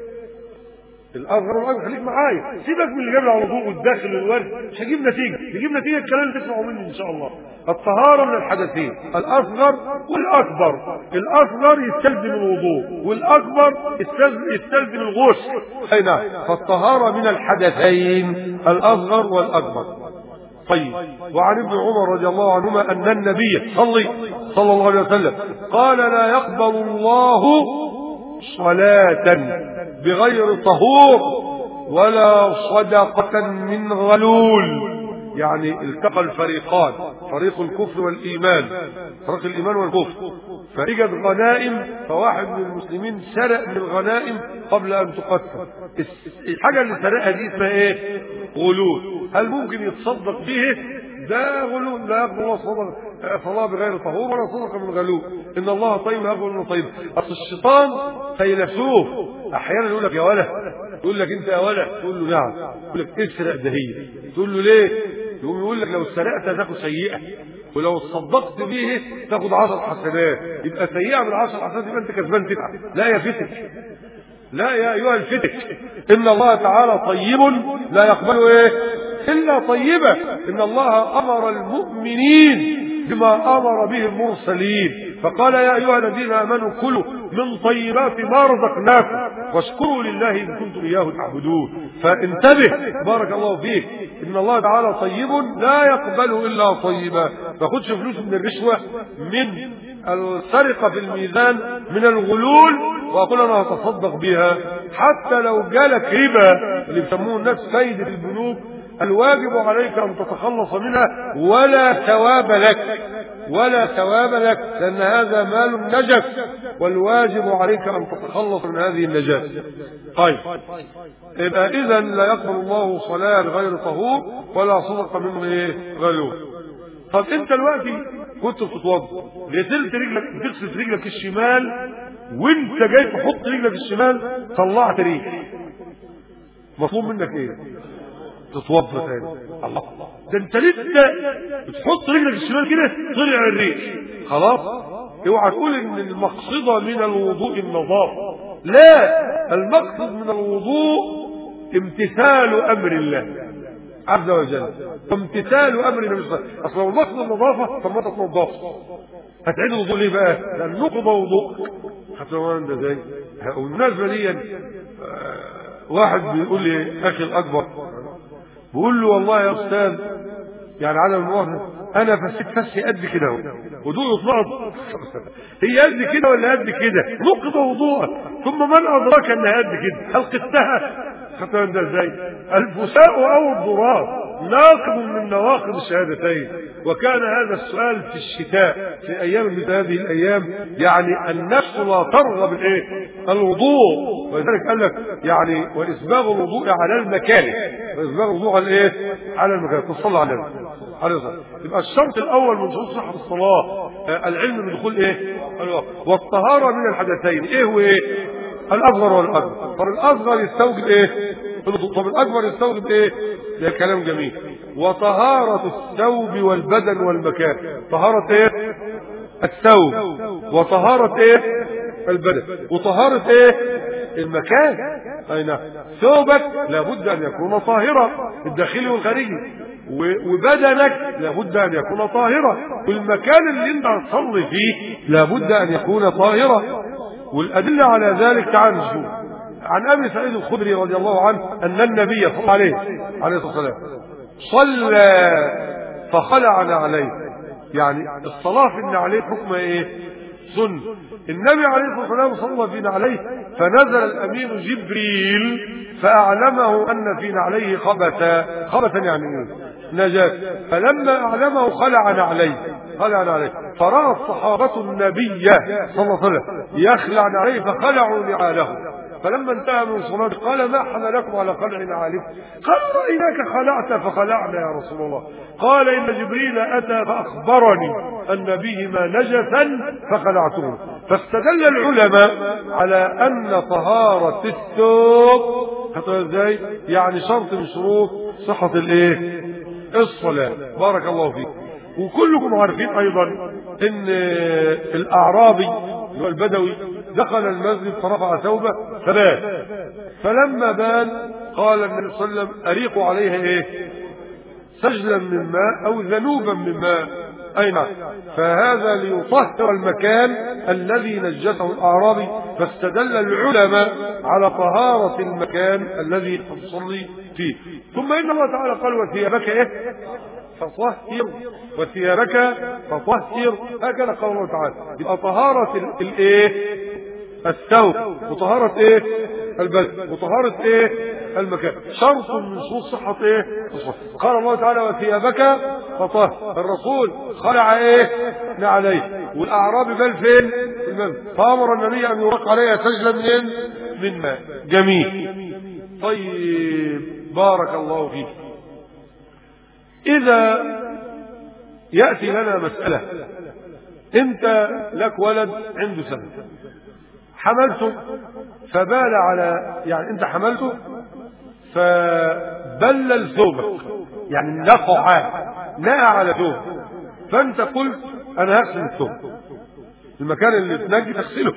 الأصغر والأكبر. خليك معايا، سيبك من اللي جاب لي على الوضوء والداخل والورد، مش هجيب نتيجة. نجيب نتيجة الكلام اللي تسمعوا مني إن شاء الله. الطهارة من الحدثين الأصغر والأكبر. الأصغر يستلزم الوضوء، والأكبر يستلزم الغسل. أي نعم. فالطهارة من الحدثين الأصغر والأكبر. طيب، وعن ابن عمر رضي الله عنهما أن النبي صلى الله عليه وسلم قال: لا يقبل الله صلاة بغير طهور ولا صدقة من غلول. يعني التقى الفريقان، فريق الكفر والإيمان، فريق الإيمان والكفر، فإجد غنائم، فواحد من المسلمين سرق من الغنائم قبل أن تقتل. الحاجة اللي سرقها دي اسمها إيه؟ غلول. هل ممكن يتصدق به؟ ده غلول. لا يقبل الله صلاة بغير طهور ولا صدقة من غلول. إن الله طيب لا يقبل إلا طيب. أصل الشيطان فيلسوف، أحيانا يقول لك يا ولد، يقول لك أنت يا ولد، تقول له نعم، يقول لك اسرق ده هي، تقول له ليه؟ يقول لك لو سرقت هتاخد سيئة، ولو تصدقت به تاخد 10 حسنات. يبقى سيئة من 10 حسنات، يبقى أنت كسبان 9. لا يا فتك، لا يا أيها الفتك، إن الله تعالى طيب لا يقبل إيه إلا طيبة. إن الله أمر المؤمنين بما أمر به المرسلين، فقال: يا أيها الذين آمنوا كلوا من طيبات ما رزقناكم واشكروا لله إن كنتم إياه تعبدون. فانتبه بارك الله فيك، إن الله تعالى طيب لا يقبل إلا طيبا. ما تاخدش فلوس من الرشوة، من السرقة في الميزان، من الغلول، وأقول أنا هتصدق بها. حتى لو جالك ربا اللي بيسموه الناس فايدة البنوك، الواجب عليك أن تتخلص منها، ولا ثواب لك، ولا ثواب لك، لأن هذا مال نجس، والواجب عليك أن تتخلص من هذه النجاسة. طيب، يبقى إذن لا يقبل الله صلاة غير طهور ولا صدقة من غلول. طب أنت دلوقتي كنت بتتوضا، غسلت رجلك، بتغسل رجلك الشمال، وأنت جاي تحط رجلك الشمال طلعت ريح، مطلوب منك إيه؟ تتوضا تاني. الله، ده انت لسه بتحط رجلك الشمال كده طلع الريح، خلاص. اوعى تقول ان المقصد من الوضوء النظافه، لا، المقصد من الوضوء امتثال امر الله عز وجل، امتثال امر النبي صلى الله عليه وسلم. اصل لو المقصد النظافه طب ما تتنضفش، هتعيد الوضوء ليه بقى؟ لان نقض وضوءك. هتقول ده ازاي؟ والمناسبه دي واحد بيقول لي اخي الاكبر، بقول له: والله يا استاذ، يعني على المؤاخذة انا فسيت فسي قد كده وضوء يطلع هي قد كده ولا قد كده؟ نقض وضوءك، ثم من ادراك انها قد كده؟ هل قستها؟ خدتها ده ازاي؟ الفساء او الضراب ناقض من نواقض الشهادتين. وكان هذا السؤال في الشتاء، في ايام مثل هذه الايام، يعني النفس لا ترغب الوضوء، ولذلك قال لك يعني واسباغ الوضوء على المكاره، واسباغ الوضوء على على المكاره. تصلى على النبي عليه الصلاه. يبقى الشرط الاول من شروط صحه الصلاه العلم بدخول والطهاره من الحدثين ايه وايه؟ الاصغر والاكبر. فالاصغر يستوجب ايه؟ طب الاكبر يستوجب ايه؟ ده كلام جميل. وطهاره الثوب والبدن والمكان. طهاره ايه؟ الثوب، وطهاره ايه؟ البدن، وطهاره ايه؟ المكان. اي نعم. ثوبك لابد ان يكون طاهرا، الداخلي والخارجي، وبدنك لابد ان يكون طاهرا، والمكان اللي انت هتصلي فيه لابد ان يكون طاهرا. والادله على ذلك تعال نشوف. عن أبي سعيد الخدري رضي الله عنه أن النبي صلى الله عليه الصلاة والسلام صلى فخلع عليه. يعني الصلاة في عليه حكم ايه؟ سنة. النبي عليه الصلاة والسلام صلى فينا عليه، فنزل الأمين جبريل فأعلمه أن فينا عليه خبثا يعني ايه؟ نجاة. فلما أعلمه خلع عليه. فرأى الصحابة النبي صلى الله عليه وسلم يخلع عليه فخلعوا نعاله. فلما انتهى من صلاته قال ما حملكم على خلع نعالكم؟ قال رأيناك خلعت فخلعنا يا رسول الله. قال إن جبريل أتى فأخبرني أن بهما نجسا فخلعته. فاستدل العلماء على أن طهارة الثوب ازاي؟ يعني شرط من شروط صحة الايه؟ الصلاة. بارك الله فيك. وكلكم عارفين ايضا ان الاعرابي اللي هو البدوي دخل المسجد فرفع ثوبه فبال، فلما بال قال النبي صلى الله عليه وسلم اريقوا عليها ايه؟ سجلا من ماء او ذنوبا من ماء. اي نعم. فهذا ليطهر المكان الذي نجسه الاعرابي. فاستدل العلماء على طهارة المكان الذي تصلي فيه. ثم ان الله تعالى قال وثيابك ايه؟ فطهر وثيابك فطهر. هكذا قال الله تعالى. يبقى طهارة الايه؟ الثوب، وطهارة ايه؟ البدن، وطهارة ايه؟ المكان، شرط من شروط صحة ايه؟ قال الله تعالى وثيابك فطهر. الرسول خلع ايه؟ نعليه. والاعرابي بل فين؟ في المسجد. فامر النبي ان يرق عليها سجلا من ماء. جميل. طيب بارك الله فيك. إذا يأتي لنا مسألة، أنت لك ولد عنده سنة، حملته فبال على، يعني أنت حملته فبلل ثوبك، يعني نقع على ثوبك، فأنت قلت أنا هغسل الثوب، المكان اللي تنجي تغسله.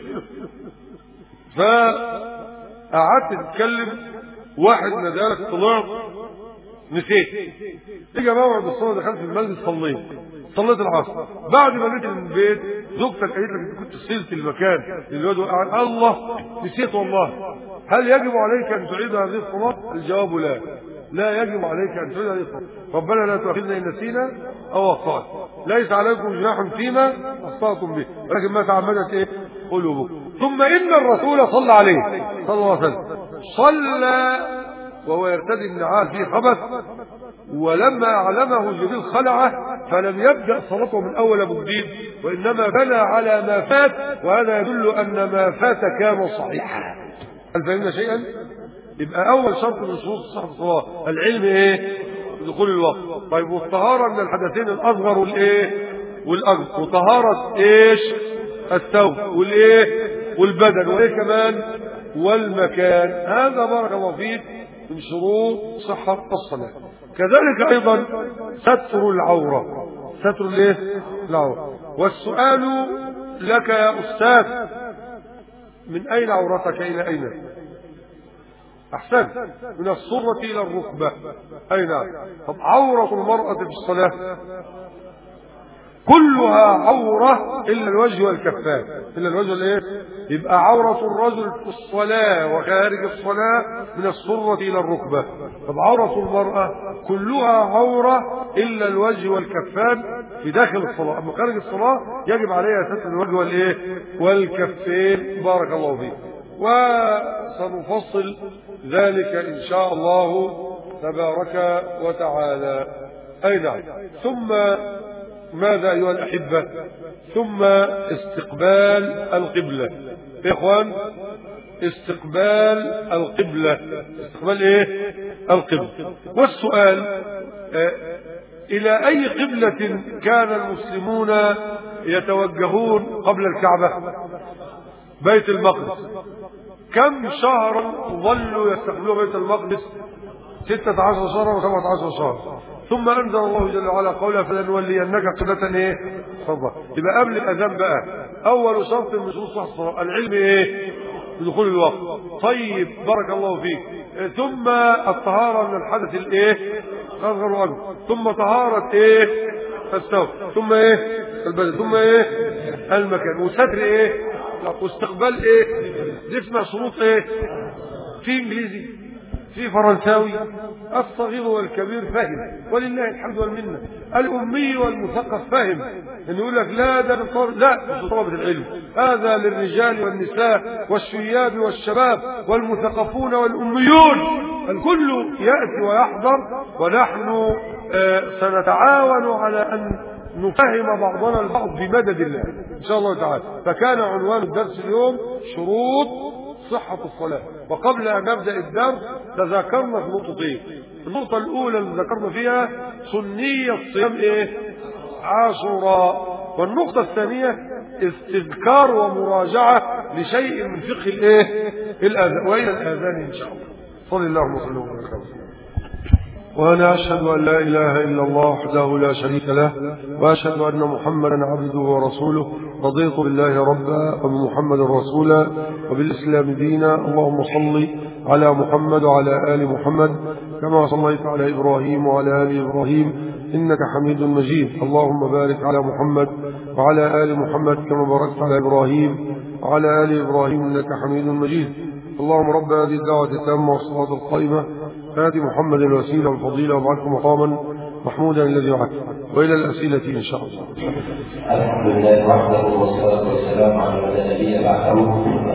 فقعدت تتكلم، واحد نادالك طلعت نسيت، اجى موعد الصلاه، دخلت في المسجد صليت العصر. بعد ما جيت من البيت زوجتك قالت لك انت كنت وصلت المكان الواد وقع. الله نسيت والله. هل يجب عليك ان تعيد هذه الصلاه؟ الجواب لا يجب عليك ان تعيد هذه الصلاه. ربنا لا تؤاخذنا ان نسينا او اخطانا. ليس عليكم جناح فيما اخطاتم به ولكن ما تعمدت ايه؟ قلوبكم. ثم ان الرسول صلى عليه صلى الله عليه وسلم صلى وهو يرتدي النعال فيه خبث، ولما أعلمه جبريل خلعه، فلم يبدأ صلاته من أول وجديد، وإنما بنى على ما فات، وهذا يدل أن ما فات كان صحيحا. هل فهمنا شيئا؟ يبقى أول شرط من شروط صحة الصلاة العلم إيه؟ دخول الوقت. طيب والطهارة من الحدثين الأصغر والأكبر، وطهارة إيش؟ الثوب والإيه؟ والبدن، وإيه كمان؟ والمكان. هذا بارك الله فيك من شروط صحة الصلاة. كذلك أيضا ستر العورة. ستر الايه؟ العورة. والسؤال لك يا أستاذ، من أين عورتك إلى أين؟ أحسن، من السرة إلى الركبة. أين؟ طب عورة المرأة في الصلاة كلها عورة إلا الوجه والكفان. إلا الوجه الإيه؟ يبقى عورة الرجل في الصلاة وخارج الصلاة من السرة إلى الركبة. طب عورة المرأة كلها عورة إلا الوجه والكفان في داخل الصلاة. أما خارج الصلاة يجب عليها ستر الوجه والإيه؟ والكفين. بارك الله فيك. وسنفصل ذلك إن شاء الله تبارك وتعالى. أي نعم. ثم ماذا أيها الأحبة؟ ثم استقبال القبلة. إخوان استقبال القبلة. استقبال إيه؟ القبلة. والسؤال إلى أي قبلة كان المسلمون يتوجهون قبل الكعبة؟ بيت المقدس. كم شهرا ظلوا يستقبلون بيت المقدس؟ 16 شهرا و17 شهرا. ثم أنزل الله جل وعلا قوله فلنولينك قبلة ايه؟ صدق. يبقى قبل الأذان بقى أول شرط من شروط صحة الصلاة العلم ايه؟ دخول الوقت. طيب بارك الله فيك. ثم الطهارة من الحدث الايه؟ أصغر وأكبر. ثم طهارة ايه؟ الثوب. ثم ايه؟ البدن. ثم ايه؟ المكان. وستر ايه؟ واستقبال ايه؟ دي اسمها شروط ايه؟ في إنجليزي، في فرنساوي، الصغير والكبير فهم ولله الحمد والمنة. الأمي والمثقف فهم إن يقول لك لا ده لا مش طلبة العلم، هذا للرجال والنساء والشياب والشباب والمثقفون والأميون، الكل يأتي ويحضر، ونحن سنتعاون على أن نفهم بعضنا البعض بمدد الله إن شاء الله تعالى. فكان عنوان الدرس اليوم شروط صحة الصلاة. وقبل أن نبدأ الدرس تذكرنا في نقطتين. النقطة الأولى اللي ذكرنا فيها سنية صيام عاشوراء، والنقطة الثانية استذكار ومراجعة لشيء من فقه الآذان، وإلى الآذان إن شاء الله. صلى الله وسلم وبارك. وأنا أشهد أن لا إله إلا الله وحده لا شريك له، وأشهد أن محمدا عبده ورسوله. رضيت بالله ربا وبمحمد رسولا وبالإسلام دينا. اللهم صل على محمد وعلى آل محمد كما صليت على إبراهيم وعلى آل إبراهيم إنك حميد مجيد. اللهم بارك على محمد وعلى آل محمد كما باركت على إبراهيم وعلى آل إبراهيم إنك حميد مجيد. اللهم رب هذه الدعوة التامة والصلاة القائمة آت محمد الوسيلة والفضيلة وابعثه مقاما محمودا الذي وعدته. وإلى الأسئلة إن شاء الله. الحمد لله وحده والصلاة والسلام على من لا نبي بعده.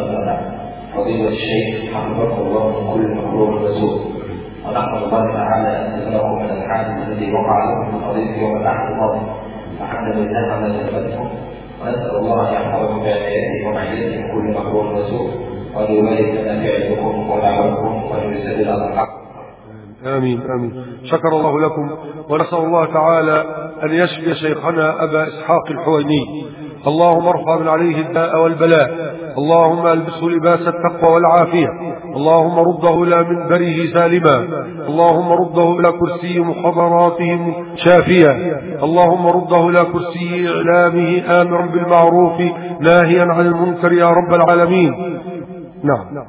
فضيلة الشيخ حفظه الله من كل مكروه وسوء، ونحمد الله تعالى أن جزاه من الحادث الذي وقع له في قضية يوم الأحد الماضي، فحمد لله على سلامتكم، ونسأل الله أن يحفظكم بعنايته ومعيته من كل مكروه وسوء، وأن يبارك لنا في علمكم ودعوتكم، وأن يسدد على الحق. آمين آمين. شكر الله لكم، ونسأل الله تعالى أن يشفي شيخنا أبا إسحاق الحويني. اللهم ارفع من عليه الداء والبلاء، اللهم البسه لباس التقوى والعافية، اللهم رده إلى منبره سالما، اللهم رده إلى كرسي محاضراته شافية، اللهم رده إلى كرسي إعلامه آمرا بالمعروف ناهيا عن المنكر يا رب العالمين. نعم.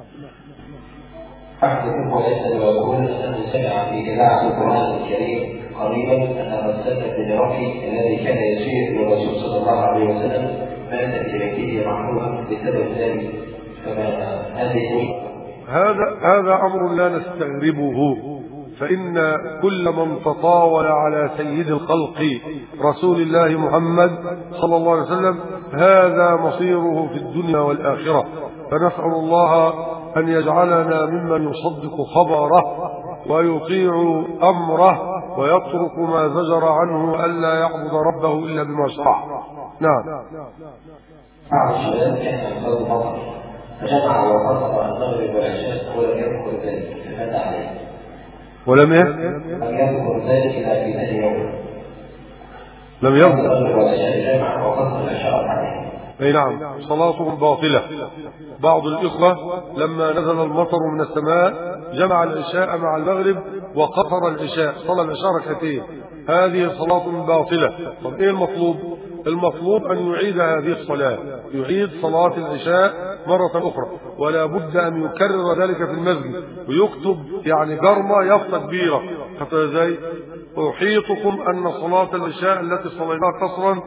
أحدكم ويسأل ويقول أنه سمع في إذاعة القرآن الكريم قريبا أن مسلم بن رفي الذي كان يسير إلى الرسول صلى الله عليه وسلم مات في بيته محروما بسبب ذلك، فما هذه؟ هذا أمر لا نستغربه، فإن كل من تطاول على سيد الخلق رسول الله محمد صلى الله عليه وسلم هذا مصيره في الدنيا والآخرة. فنسأل الله أن يجعلنا ممن يصدق خبره ويطيع أمره ويترك ما زجر عنه ألا يعبد ربه إلا بما شرع. نعم. بعض الشباب كان ينفذ مطر فجمع وقصر المغرب والعشاء ولم يذكر ذلك، فماذا عليه؟ ولم يذكر ذلك إلا في ثاني يوم. لم يذكر المغرب والعشاء جمع وقصر العشاء عليه. أي نعم، صلاتهم باطلة. بعض الإخوة لما نزل المطر من السماء جمع العشاء مع المغرب وقصر العشاء، صلى العشاء ركعتين، هذه صلاة باطلة. طب إيه المطلوب؟ المطلوب أن يعيد هذه الصلاة، يعيد صلاة العشاء مرة أخرى، ولا بد أن يكرر ذلك في المسجد ويكتب يعني جرمة يافطة كبيرة حتى ازاي أحيطكم أن صلاة العشاء التي صليناها قصرا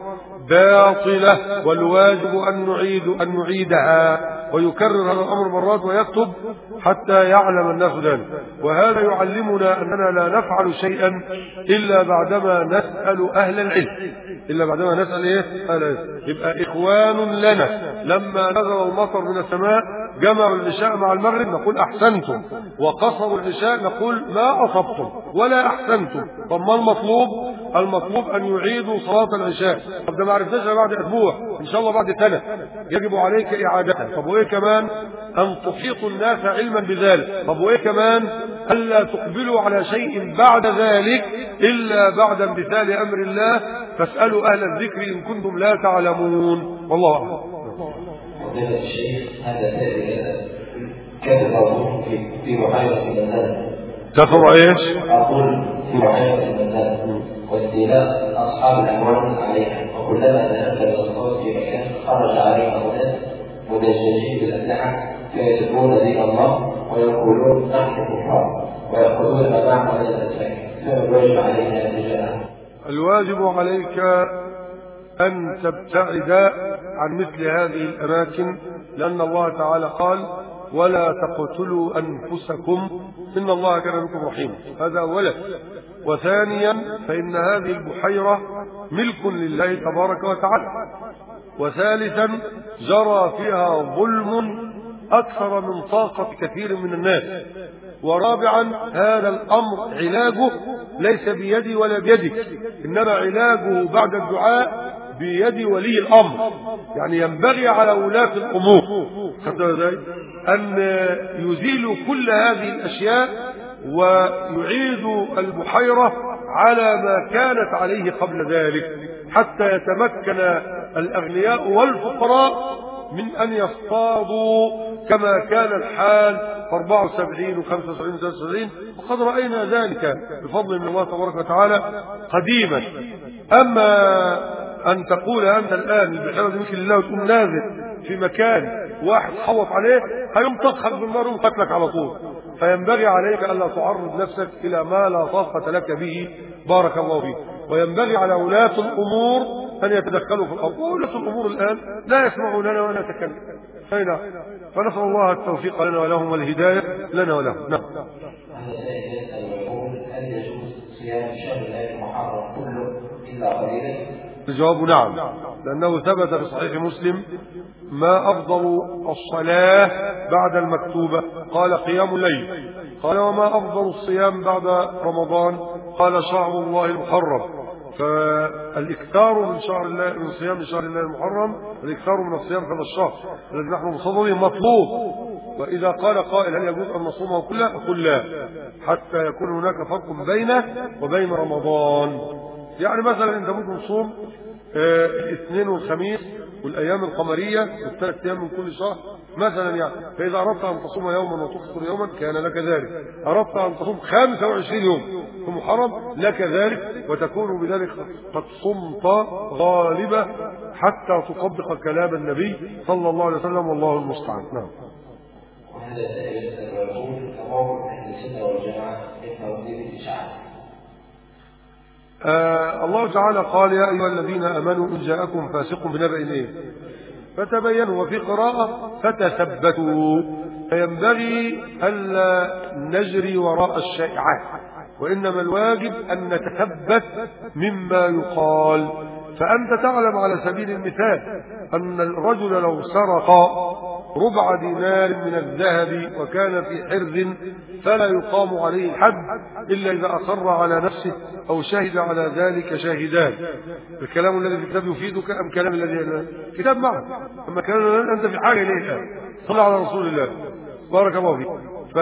باطلة والواجب أن نعيدها، ويكرر هذا الأمر مرات ويكتب حتى يعلم الناس ذلك. وهذا يعلمنا أننا لا نفعل شيئا إلا بعدما نسأل أهل العلم، إلا بعدما نسأل أهل العلم. يبقى إخوان لنا لما نزل المطر من السماء جمعوا العشاء مع المغرب نقول أحسنتم، وقصروا العشاء نقول ما أصبتم ولا أحسنتم. طب ما المطلوب؟ المطلوب أن يعيدوا صلاة العشاء. طب ده ما عرفناش بعد أسبوع، إن شاء الله بعد سنة يجب عليك إعادتها. طب وإيه كمان؟ أن تحيط الناس علما بذلك. طب وإيه كمان؟ ألا تقبلوا على شيء بعد ذلك إلا بعد امتثال أمر الله، فاسألوا أهل الذكر إن كنتم لا تعلمون. والله أعلم. فضيلة الشيخ، هذا سائل كتب أظن في بحيرة المنزل. كثر ايش؟ أقول في بحيرة المنزل واستيلاء أصحاب الأموال عليها، وكلما ذهبت الأصوات في مكان خرج عليهم أناس مدججين بالأسلحة فيسبون دين الله ويقولون نحن كفار ويأخذون ما معهم من الأسلحة، فما الواجب علينا تجاههم؟ الواجب عليك أن تبتعد عن مثل هذه الأماكن، لأن الله تعالى قال ولا تقتلوا أنفسكم إن الله كان بكم رحيما. هذا أولا. وثانيا فإن هذه البحيرة ملك لله تبارك وتعالى. وثالثا جرى فيها ظلم أكثر من طاقة كثير من الناس. ورابعا هذا الأمر علاجه ليس بيدي ولا بيدك، إنما علاجه بعد الدعاء بيد ولي الأمر. يعني ينبغي على ولاة الأمور أن يزيلوا كل هذه الأشياء ويعيدوا البحيرة على ما كانت عليه قبل ذلك، حتى يتمكن الأغنياء والفقراء من أن يصطادوا كما كان الحال في 74 و 75 و 76، وقد رأينا ذلك بفضل من الله تبارك وتعالى قديما. أما أن تقول أنت الآن البحيرة دي ملك لله وتقوم نازل في مكان واحد حوط عليه هيمطخك بالنار ويقتلك على طول، فينبغي عليك ألا تعرض نفسك إلى ما لا طاقة لك به. بارك الله فيك. وينبغي على ولاة الأمور أن يتدخلوا في الأمر. وولاة الأمور الآن لا يسمعون لنا ولا نتكلم. أين؟ فنسأل الله التوفيق لنا ولهم والهداية لنا ولهم. نعم. هل يجوز صيام شهر الله المحرم كله إلا قليلا؟ الجواب نعم، لأنه ثبت في صحيح مسلم ما أفضل الصلاة بعد المكتوبة؟ قال قيام الليل. قال وما أفضل الصيام بعد رمضان؟ قال شهر الله المحرم. فالإكثار من شهر الله، من صيام شهر الله المحرم، الإكثار من الصيام هذا الشهر الذي نحن بصدده مطلوب. وإذا قال قائل هل يجوز أن نصومه كله؟ أقول لا، حتى يكون هناك فرق بينه وبين رمضان. يعني مثلا أنت ممكن تصوم الاثنين والخميس والأيام القمرية والثلاث أيام من كل شهر مثلا، يعني فإذا أردت أن تصوم يوما وتفطر يوما كان لك ذلك. أردت أن تصوم 25 يوم في محرم لك ذلك، وتكون بذلك قد صمت غالبة حتى تطبق كلام النبي صلى الله عليه وسلم، والله المستعان. نعم. وهذا يقول تمام أهل السنة والجماعة من توحيد الإشعاع. الله تعالى قال يا أيها الذين آمنوا إن جاءكم فاسق بنبأ فتبينوا، وفي قراءة فتثبتوا. فينبغي ألا نجري وراء الشائعات، وإنما الواجب أن نتثبت مما يقال. فأنت تعلم على سبيل المثال أن الرجل لو سرق ربع دينار من الذهب وكان في حرز فلا يقام عليه الحد إلا إذا أقر على نفسه أو شهد على ذلك شاهدان. الكلام الذي في الكتاب يفيدك أم كلام الذي كتاب معك؟ أما كلام أنت في حاجة إليه الآن. صلى على رسول الله بارك الله فيك.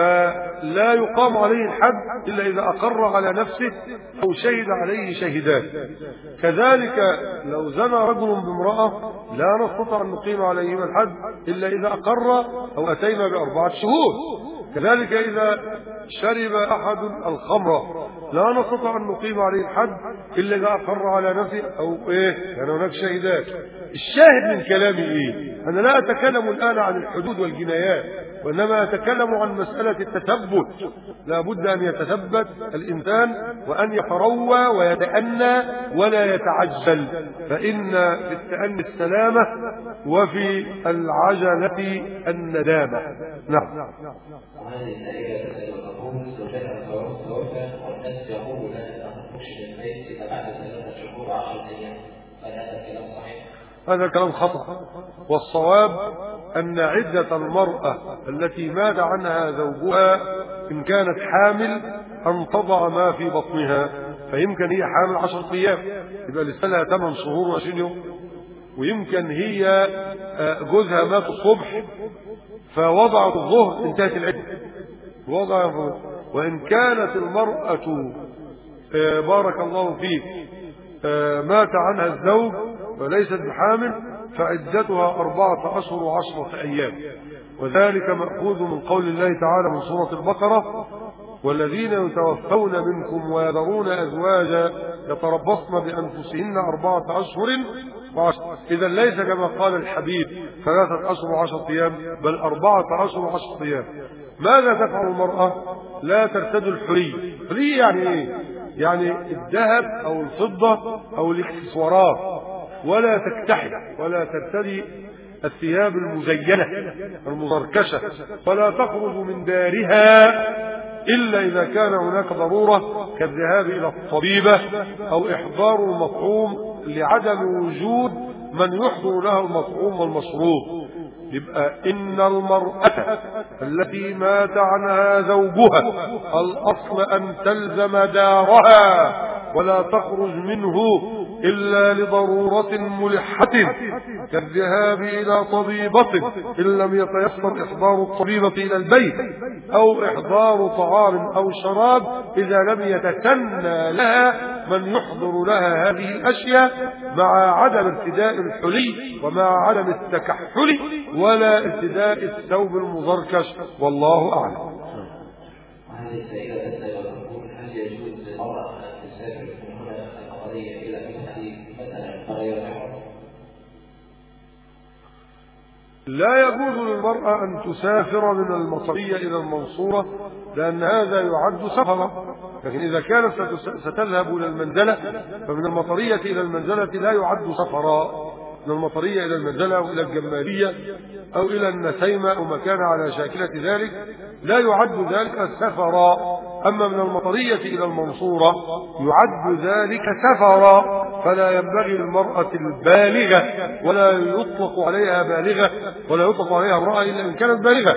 فلا يقام عليه الحد إلا إذا أقر على نفسه أو شهد عليه شاهدان. كذلك لو زنى رجل بامرأة لا نستطيع أن نقيم عليهما الحد إلا إذا أقر أو أتينا ب4 شهود. كذلك إذا شرب أحد الخمر لا نستطيع أن نقيم عليه الحد إلا إذا أقر على نفسه أو يعني هناك شاهدان. الشاهد من كلامي إيه؟ أنا لا أتكلم الآن عن الحدود والجنايات، وإنما أتكلم عن مسألة التثبت. لا بد أن يتثبت الإنسان وأن يتروى ويتأنى ولا يتعجل، فإن في التأني السلامة وفي العجلة الندامة. نعم. وهذه السائلة تقول زوجها توفى والناس يقول لها أن تكشف البيت إذا بعد 3 شهور 10 أيام، فهذا الكلام صحيح؟ هذا كلام خطأ، والصواب أن عدة المرأة التي مات عنها زوجها إن كانت حامل أن تضع ما في بطنها، فيمكن هي حامل 10 أيام يبقى لسه 8 شهور و20 يوم، ويمكن هي جوزها مات الصبح فوضعت الظهر انتهت العدة وضع. وإن كانت المرأة بارك الله فيك مات عنها الزوج وليست بحامل فعدتها 14 أشهر و10 أيام، وذلك مأخوذ من قول الله تعالى من سورة البقرة والذين يتوفون منكم ويذرون أزواجا يتربصن بأنفسهن 4 أشهر و10. إذا ليس كما قال الحبيب 3 أشهر و10 أيام بل 4 أشهر و10 أيام. ماذا تفعل المرأة؟ لا ترتدي الحلي. الحلي يعني إيه؟ يعني الذهب أو الفضة أو الاكسسوارات، ولا تكتحل ولا ترتدي الثياب المزينة المزركشة، ولا تخرج من دارها إلا إذا كان هناك ضرورة كالذهاب إلى الطبيبة أو إحضار المطعوم لعدم وجود من يحضر لها المطعوم والمشروب. يبقى إن المرأة التي مات عنها زوجها الأصل أن تلزم دارها ولا تخرج منه إلا لضرورة ملحة كالذهاب إلى طبيبة إن لم يتيسر إحضار الطبيبة إلى البيت، أو إحضار طعام أو شراب إذا لم يتسنى لها من يحضر لها هذه الأشياء، مع عدم ارتداء الحلي ومع عدم التكحل ولا ارتداء الثوب المزركش، والله أعلم. هذه السائلة تسأل وتقول: هل يجوز للمرأة أن تسافر من هنا القضية إلى مثلا تغير محرم؟ لا يجوز للمرأة أن تسافر من المطرية إلى المنصورة، لأن هذا يعد سفرا. لكن إذا كانت ستذهب إلى المنزلة فمن المطرية إلى المنزلة لا يعد سفرا. من المطرية إلى المنزلة أو إلى الجمالية أو إلى النسيمة أو مكان على شاكلة ذلك لا يعد ذلك سفرا. أما من المطرية إلى المنصورة يعد ذلك سفرا، فلا ينبغي للمرأة البالغة، ولا يطلق عليها بالغة ولا يطلق عليها امرأة إلا إن كانت بالغة،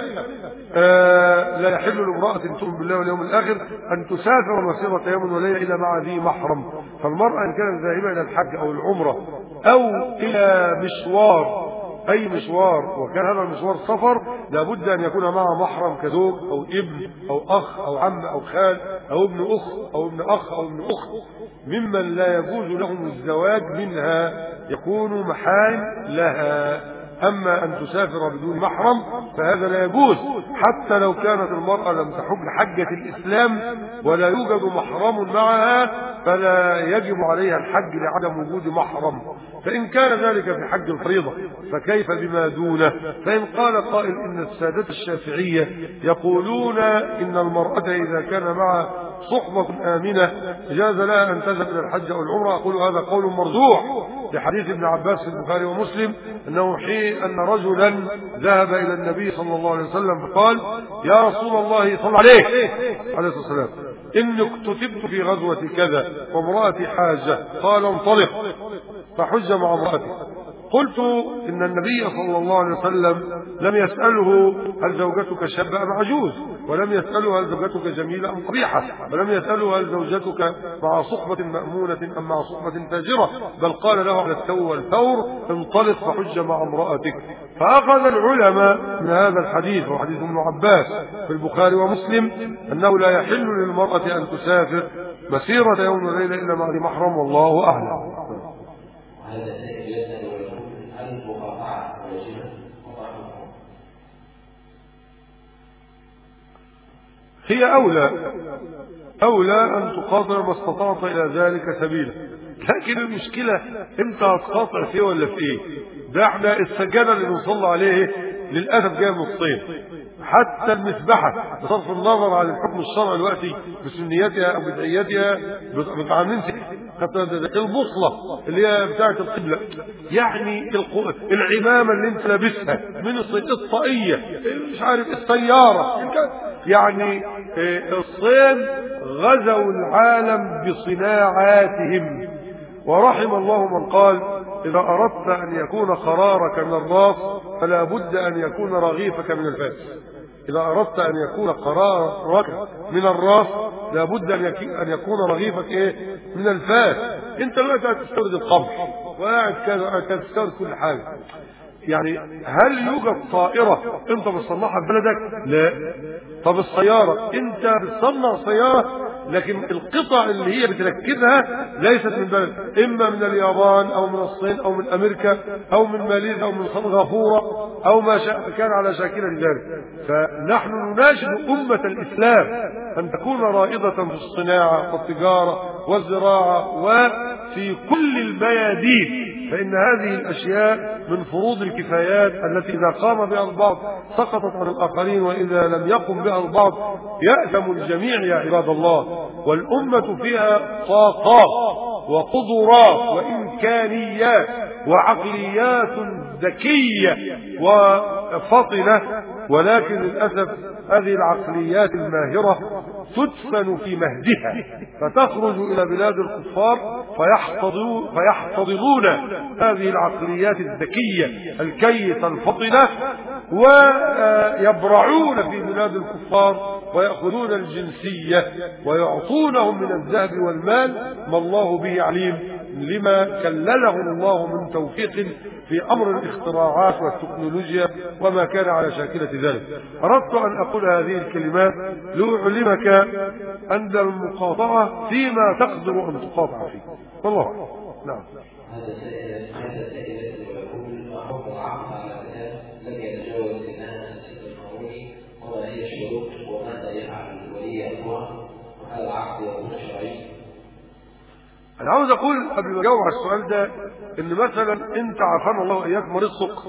لا يحل لامرأة تؤمن بالله واليوم الآخر أن تسافر مسيرة يوم وليلة إلى مع ذي محرم. فالمرأة إن كانت ذاهبة إلى الحج أو العمرة أو إلى مشوار، أي مشوار، وكان هذا المشوار سفر، لابد أن يكون معها محرم كزوج أو ابن أو أخ أو عم أو خال أو ابن أخ أو ابن أخ أو ابن أخت ممن لا يجوز لهم الزواج منها، يكون محارم لها. أما أن تسافر بدون محرم فهذا لا يجوز، حتى لو كانت المرأة لم تحج حجة الإسلام ولا يوجد محرم معها فلا يجب عليها الحج لعدم وجود محرم. فإن كان ذلك في حج الفريضة فكيف بما دونه؟ فإن قال قائل إن السادة الشافعية يقولون إن المرأة إذا كان معها صحبة آمنة جاز لها أن تذهب إلى الحج أو العمرة، أقول هذا قول مرجوح لحديث ابن عباس في البخاري ومسلم أنه حين أن رجلا ذهب إلى النبي صلى الله عليه وسلم فقال: يا رسول الله صلى عليه الصلاة والسلام إني اكتتبت في غزوة كذا وامرأتي حاجة، قال: انطلق فحج مع امرأتي. قلت إن النبي صلى الله عليه وسلم لم يسأله هل زوجتك شابة أم عجوز، ولم يسأله هل زوجتك جميلة أم قبيحة، ولم يسأله هل زوجتك مع صحبة مأمونة أم مع صحبة فاجرة، بل قال له على التو والثور: انطلق فحج مع امرأتك. فأخذ العلماء من هذا الحديث، وحديث ابن عباس في البخاري ومسلم، أنه لا يحل للمرأة أن تسافر مسيرة يوم وليلة إلا مع ذي محرم، والله أعلم. هي أولى أن تقاطع ما استطعت إلى ذلك سبيلا، لكن المشكلة أنت هتقاطع فيه ولا في إيه؟ ده احنا السجادة اللي بنصلي عليه للأسف جاية من الصين، حتى المسبحة بصرف النظر عن الحكم الشرعي دلوقتي بسنيتها أو بدعيتها عاملين البوصلة اللي هي بتاعة القبلة، يعني العمامة اللي انت لابسها من الصين، الطاقية، مش عارف، السيارة، يعني الصين غزوا العالم بصناعاتهم. ورحم الله من قال: إذا أردت أن يكون قرارك من الراس فلا بد أن يكون رغيفك من الفاس. إذا أردت أن يكون قرارك من الراس لا بد أن يكون رغيفك من الفاس. أنت دلوقتي هتستورد القمح وقاعد كذا تستورد كل حاجة، يعني هل يوجد طائرة انت بتصنعها في بلدك؟ لا. طب السيارة انت بتصنع سيارة لكن القطع اللي هي بتركبها ليست من بلد، اما من اليابان او من الصين او من امريكا او من ماليزيا او من سنغافورة او ما كان على شاكلة ذلك. فنحن نناشد أمة الإسلام أن تكون رائدة في الصناعة والتجارة والزراعة وفي كل الميادين، فإن هذه الأشياء من فروض الكفايات التي إذا قام بها البعض سقطت عن الآخرين، وإذا لم يقم بها البعض يأثم الجميع يا عباد الله. والأمة فيها طاقات وقدرات وإمكانيات وعقليات ذكية وفطنة، ولكن للأسف هذه العقليات الماهرة تدفن في مهدها، فتخرج إلى بلاد الكفار فيحتضنون هذه العقليات الذكية الكيسة الفطنة، ويبرعون في بلاد الكفار ويأخذون الجنسية ويعطونهم من الذهب والمال ما الله به عليم، لما كللهم الله من توفيق في أمر الاختراعات والتكنولوجيا وما كان على شاكلة ذلك. أردت أن أقول هذه الكلمات لأعلمك أن المقاطعة فيما تقدر أن تقاطع فيه. والله نعم. هذا سائل ويقول حكم العقد على فتاة لم يتجاوز سنها السن القانوني، وما هي الشروط وماذا يفعل ولي أمرها، وهذا العقد يكون شرعي؟ أنا عاوز أقول قبل ما أجاوب على السؤال ده إن مثلا أنت عافانا الله وإياك مريض سكر،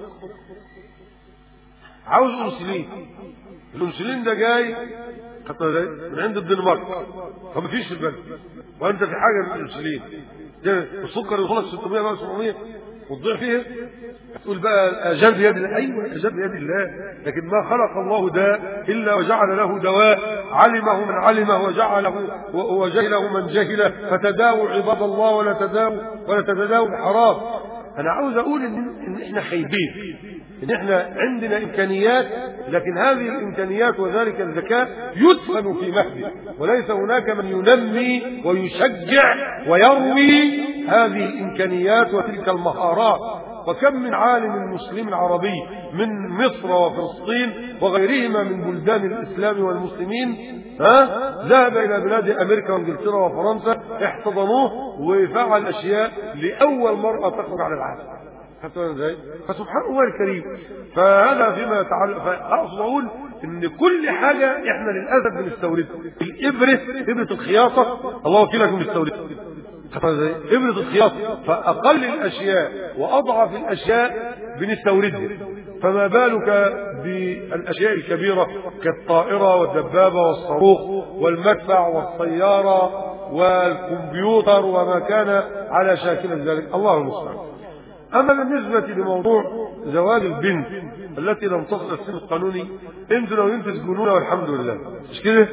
عاوز أنسولين، الأنسولين ده جاي من عند الدنمارك فما فيش في البلد، وأنت في حاجة للأنسولين، السكر يوصلك 600 بقى 700 وتضيع فيها، تقول بقى الأجل بيد الله. أيوة الأجل بيد الله، لكن ما خلق الله داء إلا وجعل له دواء، علمه من علمه وجهله من جهله، فتداووا عباد الله ولا تتداووا بحرام. أنا عاوز أقول إن إحنا خايبين، إن إحنا عندنا إمكانيات، لكن هذه الإمكانيات وذلك الذكاء يدفن في مهده، وليس هناك من ينمي ويشجع ويروي هذه الإمكانيات وتلك المهارات. وكم من عالم مسلم عربي من مصر وفلسطين وغيرهما من بلدان الإسلام والمسلمين ذهب إلى بلاد أمريكا وإنجلترا وفرنسا، احتضنوه وفعل أشياء لأول مرة تخرج على العالم. فسبحان الله الكريم. فهذا فيما يتعلق، فأقصد أقول إن كل حاجة إحنا للأسف بنستوردها. إبرة الخياطة الله وكيلكم بنستوردها، إبرة الخياطة، فأقل الأشياء وأضعف الأشياء بنستوردها، فما بالك بالأشياء الكبيرة كالطائرة والدبابة والصاروخ والمدفع والسيارة والكمبيوتر وما كان على شاكلة ذلك. الله المستعان. أما بالنسبة لموضوع زواج البنت التي لم تصل السن القانوني، انتوا لو انتوا تسجنون والحمد لله، مش كده؟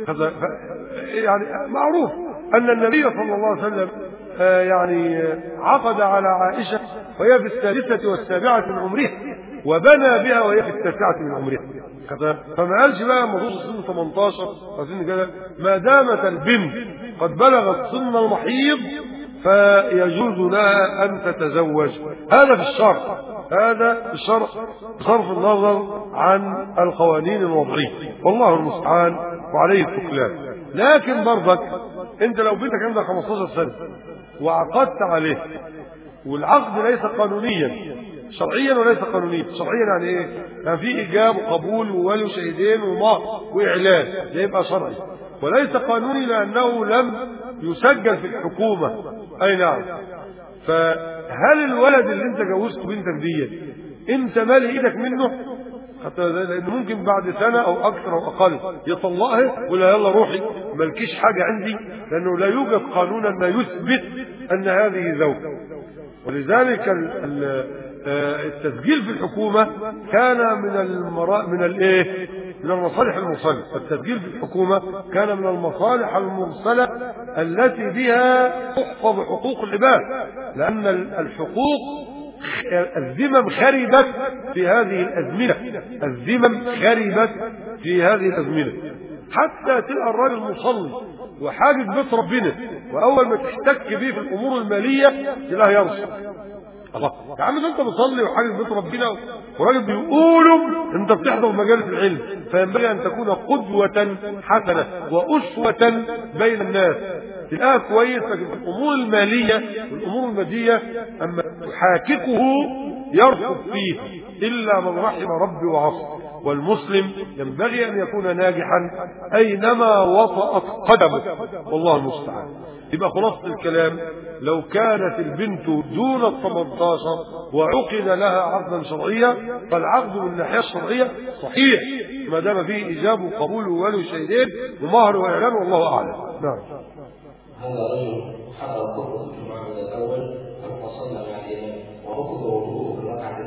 يعني معروف أن النبي صلى الله عليه وسلم يعني عقد على عائشة وهي في 6 والسابعة من عمرها، وبنى بها وهي في 9 من عمرها. فما قالش بقى المفروض سن 18 أو سن كذا، ما دامت البنت قد بلغت سن المحيض فيجوز لها أن تتزوج. هذا في الشرع، هذا في الشرع بصرف النظر عن القوانين الوضعية، والله المستعان وعليه التكلان. لكن برضك انت لو بنتك عندها 15 سنة وعقدت عليه، والعقد ليس قانونيا شرعيا وليس قانونيا. شرعيا يعني ايه؟ يعني في ايجاب وقبول وولي وشهيدين ومهر واعلان، ده يبقى شرعي، وليس قانوني لانه لم يسجل في الحكومة. اي نعم. فهل الولد اللي انت جوزته بنتك دي انت مالي ايدك منه؟ حتى لانه ممكن بعد سنة او اكثر او اقل يطلقها ولا يلا روحي مالكيش حاجة عندي، لانه لا يوجد قانونا ما يثبت ان هذه زوجة. ولذلك التسجيل في الحكومة كان من المصالح المرسلة. التسجيل في الحكومة كان من المصالح المرسلة التي بها تحفظ حقوق العباد، لأن الحقوق الذمم خربت في هذه الأزمنة، الذمم خربت في هذه الأزمنة، حتى تلقى الراجل مصلي وحاجز بيت ربنا، وأول ما تحتك به في الأمور المالية تلاقيه يرسل. الله يا عم، ده انت بتصلي وحاجز بيت ربنا وراجل بيقولوا انت بتحضر مجالس العلم، فينبغي ان تكون قدوة حسنة وأسوة بين الناس. تلاقيها كويس، لكن في الأمور المالية والأمور المادية أما تحاككه يرفض فيه إلا من رحم ربي وعصر. والمسلم ينبغي أن يكون ناجحا أينما وطأت قدمه، والله المستعان. يبقى خلاصة الكلام، لو كانت البنت دون 18 وعقد لها عقدا شرعيا فالعقد من الناحية الشرعية صحيح ما دام فيه إيجاب وقبول وولي شهيدين ومهر وإعلان، والله أعلم. نعم. هذا رجل حضر خطبة الجمعة من الأول ثم صلى مع الإمام وركض وضوءه في الركعة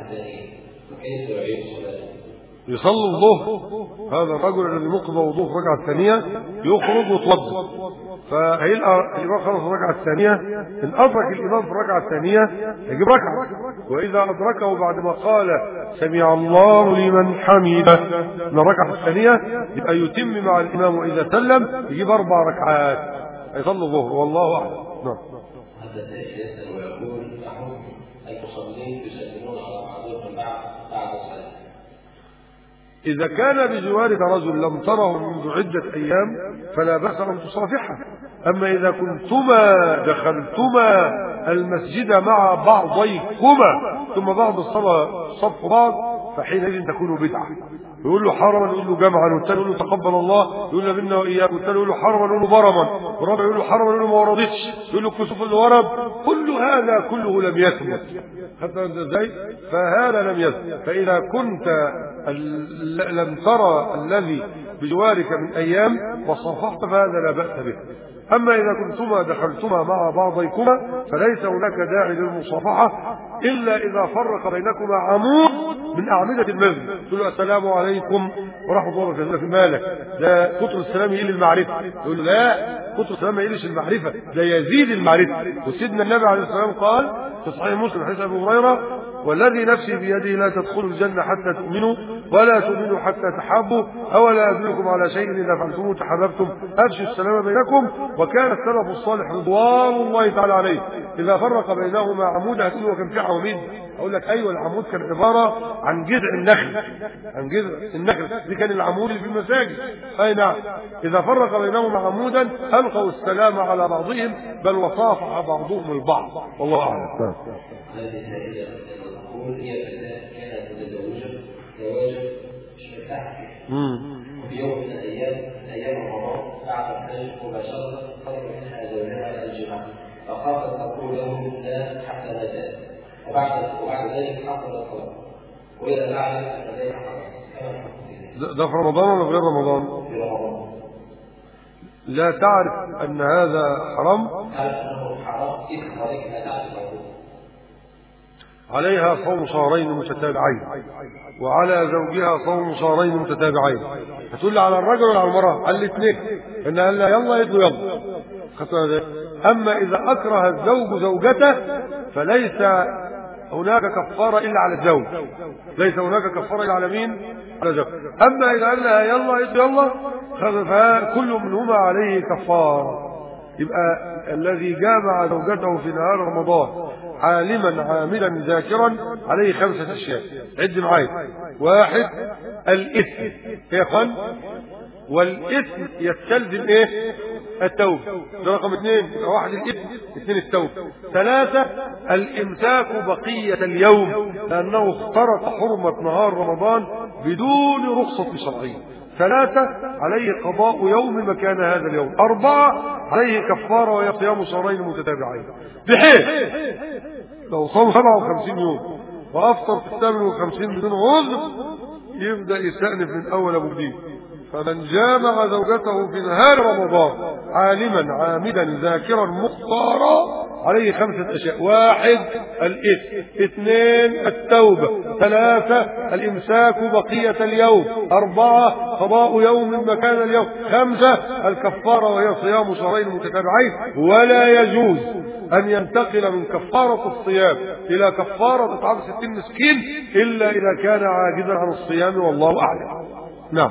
الثانية وكيف يعيد صلاته؟ يصلي الظهر، هذا الرجل الذي نقض وضوء في الركعة الثانية يخرج ويتوضا، فهيلقى الإمام خلص الركعة الثانية، إن أدرك الإمام في الركعة الثانية يجيب ركعة، وإذا أدركه بعد ما قال سمع الله لمن حمده من الركعة الثانية يبقى يتم مع الإمام، وإذا سلم يجيب 4 ركعات يصلي الظهر، والله أعلم. نعم. هذا السائل يسأل ويقول نحن المصلين يسلمون على بعضهم بعد الصلاة. إذا كان بجوارك رجل لم تره منذ عدة أيام فلا بأس أن تصافحه، أما إذا كنتما دخلتما المسجد مع بعضيكما ثم بعد الصلاة صف بعض فحينئذ تكون بدعة. يقول له حرما يقول له جمعا، والثاني يقول له تقبل الله يقول له منا وإياك، والثاني يقول له حرما يقول له برما، والرابع يقول له حرما يقول له ما وردتش، يقول له الكسوف اللي ورد. كل هذا كله لم يثبت، حتى ازاي؟ فهذا لم يثبت. فإذا كنت لم ترى الذي بجوارك من أيام وصافحت فهذا لا بأس به. أما إذا كنتما دخلتما مع بعضيكما فليس هناك داعي للمصافحة إلا إذا فرق بينكما عمود من أعمدة المسجد، تقول له السلام عليكم ورحمة الله وبركاته، في مالك ده كتر السلام يقل المعرفة، يقول له لا كتر السلام ما يقلش المعرفة، ده يزيد المعرفة. وسيدنا النبي عليه الصلاة والسلام قال في صحيح مسلم حديث أبي هريرة والذي نفسي بيده لا تدخلوا الجنة حتى تؤمنوا ولا تؤمنوا حتى تحابوا، أولا أدلكم على شيء إذا فعلتموه تحاببتم أفشوا السلام بينكم. وكان السلف الصالح رضوان الله تعالى عليه إذا فرق بينهما عمود هتقول وكان في عواميد، أقول لك أيوة العمود كان عبارة عن جذع النخل، عن جذع النخل دي كان العمود اللي في المساجد. أي نعم، إذا فرق بينهما عمودا ألقوا السلام على بعضهم بل وصافح بعضهم البعض، والله أعلم. هي كانت متزوجة زواجا مش مرتاحة فيه، وفي يوم من أيام رمضان بعد الحج مباشرة طلب منها زوجها الجماع، فخافت تقول له لا حتى لا جاء، وبعد ذلك حصل الطلاق، وإذا نعلم أن ذلك حرام. ده في رمضان ولا غير رمضان؟ في رمضان. لا تعرف أن هذا حرام؟ تعرف أنه حرام إذ ولكن لا تعرف الحكم. عليها صوم شهرين متتابعين وعلى زوجها صوم شهرين متتابعين. هتقول لي على الرجل ولا على المرأة؟ على الاثنين، إن قال لا يلا يدوا يلا. أما إذا أكره الزوج زوجته فليس هناك كفارة إلا على الزوج، ليس هناك كفارة إلا على مين؟ على الزوج. أما إذا قال لها يلا يدوا يلا فكل منهما عليه كفارة. يبقى الذي جامع زوجته في نهار رمضان عالما عاملا ذاكرا عليه 5 أشياء، عد معايا. 1 الإثم يا اخوان، والإثم يستلزم ايه؟ التوبة، ده رقم 2. 1 الإثم، 2 التوبة. 3 الإمساك بقية اليوم لأنه اخترق حرمة نهار رمضان بدون رخصة شرعية. 3 عليه قضاء يوم مكان هذا اليوم. 4 عليه كفارة وهي صيام شهرين متتابعين، بحيث لو صام 57 يوم وأفطر في 58 بدون عذر يبدأ يستأنف من أول أبو جديد. فمن جامع زوجته في نهار رمضان عالما عامدا ذاكرا مختارا عليه 5 أشياء. 1 الإثم، 2 التوبة، 3 الإمساك بقية اليوم، 4 قضاء يوم مكان اليوم، 5 الكفارة وهي صيام شهرين متتابعين. ولا يجوز أن ينتقل من كفارة الصيام إلى كفارة إطعام 60 مسكين إلا إذا كان عاجزا عن الصيام، والله أعلم. نعم.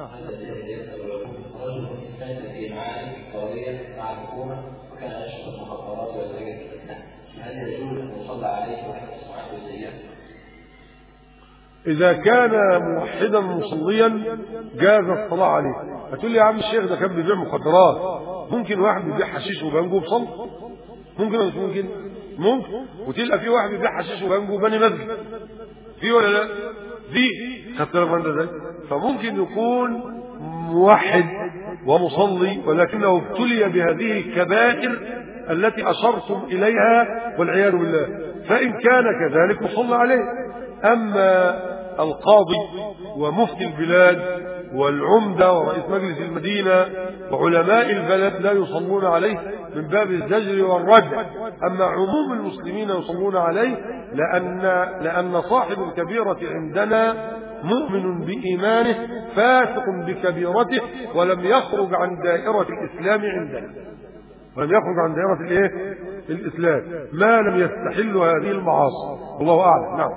إذا كان موحدا مصليا جاز الصلاة عليه. هتقول لي يا عم الشيخ ده كان بيبيع مخدرات، ممكن واحد بيبيع حشيش وبانجو بصلاة؟ ممكن ولا مش ممكن؟ ممكن. وتلقى في واحد بيبيع حشيش وبانجو وبني مسجد، في ولا لا؟ دي خدت بالك انت ازاي؟ فممكن يكون موحد ومصلي ولكنه ابتلي بهذه الكبائر التي أشرتم إليها والعياذ بالله، فإن كان كذلك مصلى عليه. أما القاضي ومفتي البلاد والعمدة ورئيس مجلس المدينة وعلماء البلد لا يصلون عليه من باب الزجر والردع. أما عموم المسلمين يصلون عليه لأن صاحب الكبيرة عندنا مؤمن بإيمانه فاسق بكبيرته ولم يخرج عن دائرة الإسلام عندنا، ولم يخرج عن دائرة الإسلام ما لم يستحل هذه المعاصي. الله أعلم. نعم.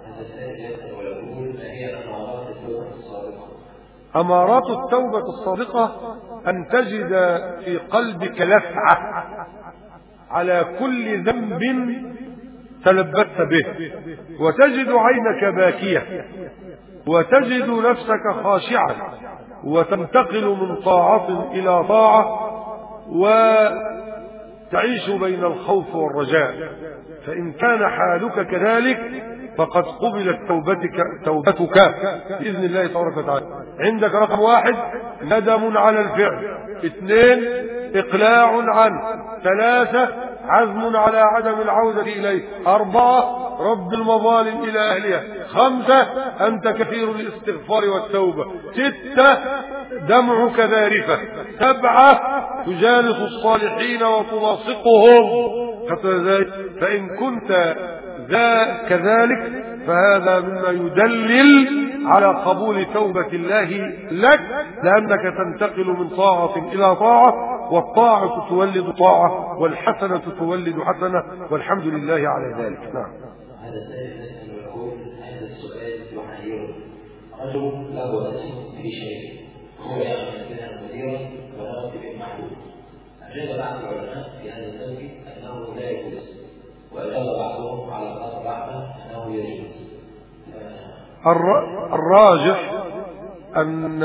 أمارات التوبة الصادقة أن تجد في قلبك لسعة على كل ذنب تلبست به، وتجد عينك باكية، وتجد نفسك خاشعا، وتنتقل من طاعة إلى طاعة، وتعيش بين الخوف والرجاء. فإن كان حالك كذلك فقد قبلت توبتك بإذن الله تبارك وتعالى. عندك رقم 1 ندم على الفعل، 2 إقلاع عنه، 3 عزم على عدم العودة إليه، 4 رد المظالم إلى أهلها، 5 أنت كثير الاستغفار والتوبة، 6 دمعك ذارفة، 7 تجالس الصالحين وتلاصقهم. فإن كنت كذلك فهذا مما يدلل على قبول توبة الله لك، لأنك تنتقل من طاعة إلى طاعة، والطاعة تولد طاعة، والحسنة تولد حسنة، والحمد لله على ذلك. نعم. هذا السائل يقول هذا السؤال يحيره. رجل له اسم في شيء هو يعمل بها مديرا براتب محدود. أجاب بعض العلماء في هذا التوكيد أنه لا يجوز، وأجاب بعضهم على قدر الرحمة أنه يجوز. الراجح أن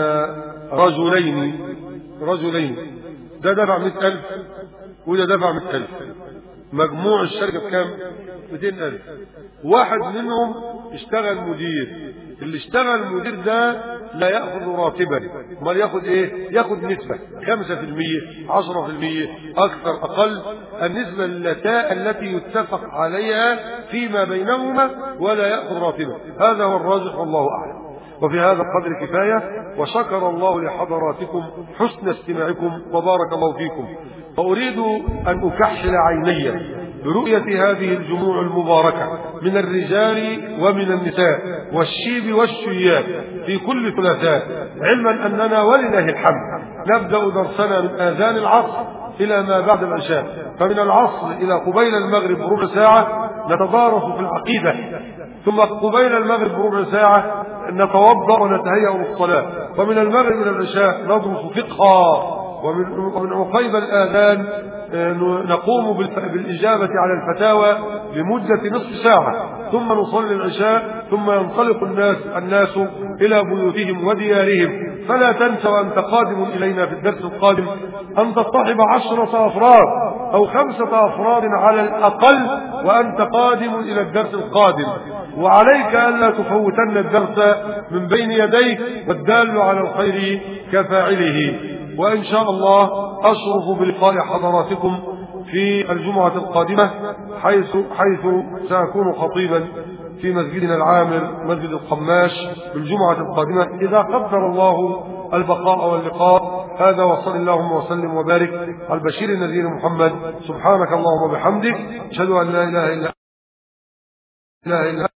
رجلين ده دفع 100,000 وده دفع 100,000، مجموع الشركة بكام؟ 200,000. واحد منهم اشتغل مدير، اللي اشتغل مدير ده لا يأخذ راتبا، امال ياخذ ايه؟ ياخذ نسبة 5%، 10%، اكثر اقل، النسبة التي يتفق عليها فيما بينهما، ولا يأخذ راتبا. هذا هو الراجح والله اعلم. وفي هذا القدر كفاية، وشكر الله لحضراتكم حسن استماعكم وبارك الله فيكم. وأريد أن أكحل عيني برؤية هذه الجموع المباركة من الرجال ومن النساء والشيب والشياب في كل ثلاثاء، علما أننا ولله الحمد نبدأ درسنا من آذان العصر إلى ما بعد العشاء، فمن العصر إلى قبيل المغرب ربع ساعة نتدارس في العقيدة، ثم قبيل المغرب بربع ساعة نتوضأ ونتهيأ للصلاة، ومن المغرب إلى العشاء ندرس فقها، ومن عقيب الآذان نقوم بالإجابة على الفتاوى لمدة نصف ساعة، ثم نصلي العشاء، ثم ينطلق الناس إلى بيوتهم وديارهم. فلا تنسى وأنت قادم إلينا في الدرس القادم أن تصطحب 10 أفراد أو 5 أفراد على الأقل وأنت قادم إلى الدرس القادم، وعليك ألا تفوتن الدرس من بين يديك، والدال على الخير كفاعله. وإن شاء الله أشرف بلقاء حضراتكم في الجمعة القادمة، حيث سأكون خطيبا في مسجدنا العامر مسجد القماش بالجمعة القادمة إذا قدر الله البقاء واللقاء. هذا وصل اللهم وسلم وبارك على البشير النذير محمد. سبحانك اللهم وبحمدك، أشهد أن لا إله إلا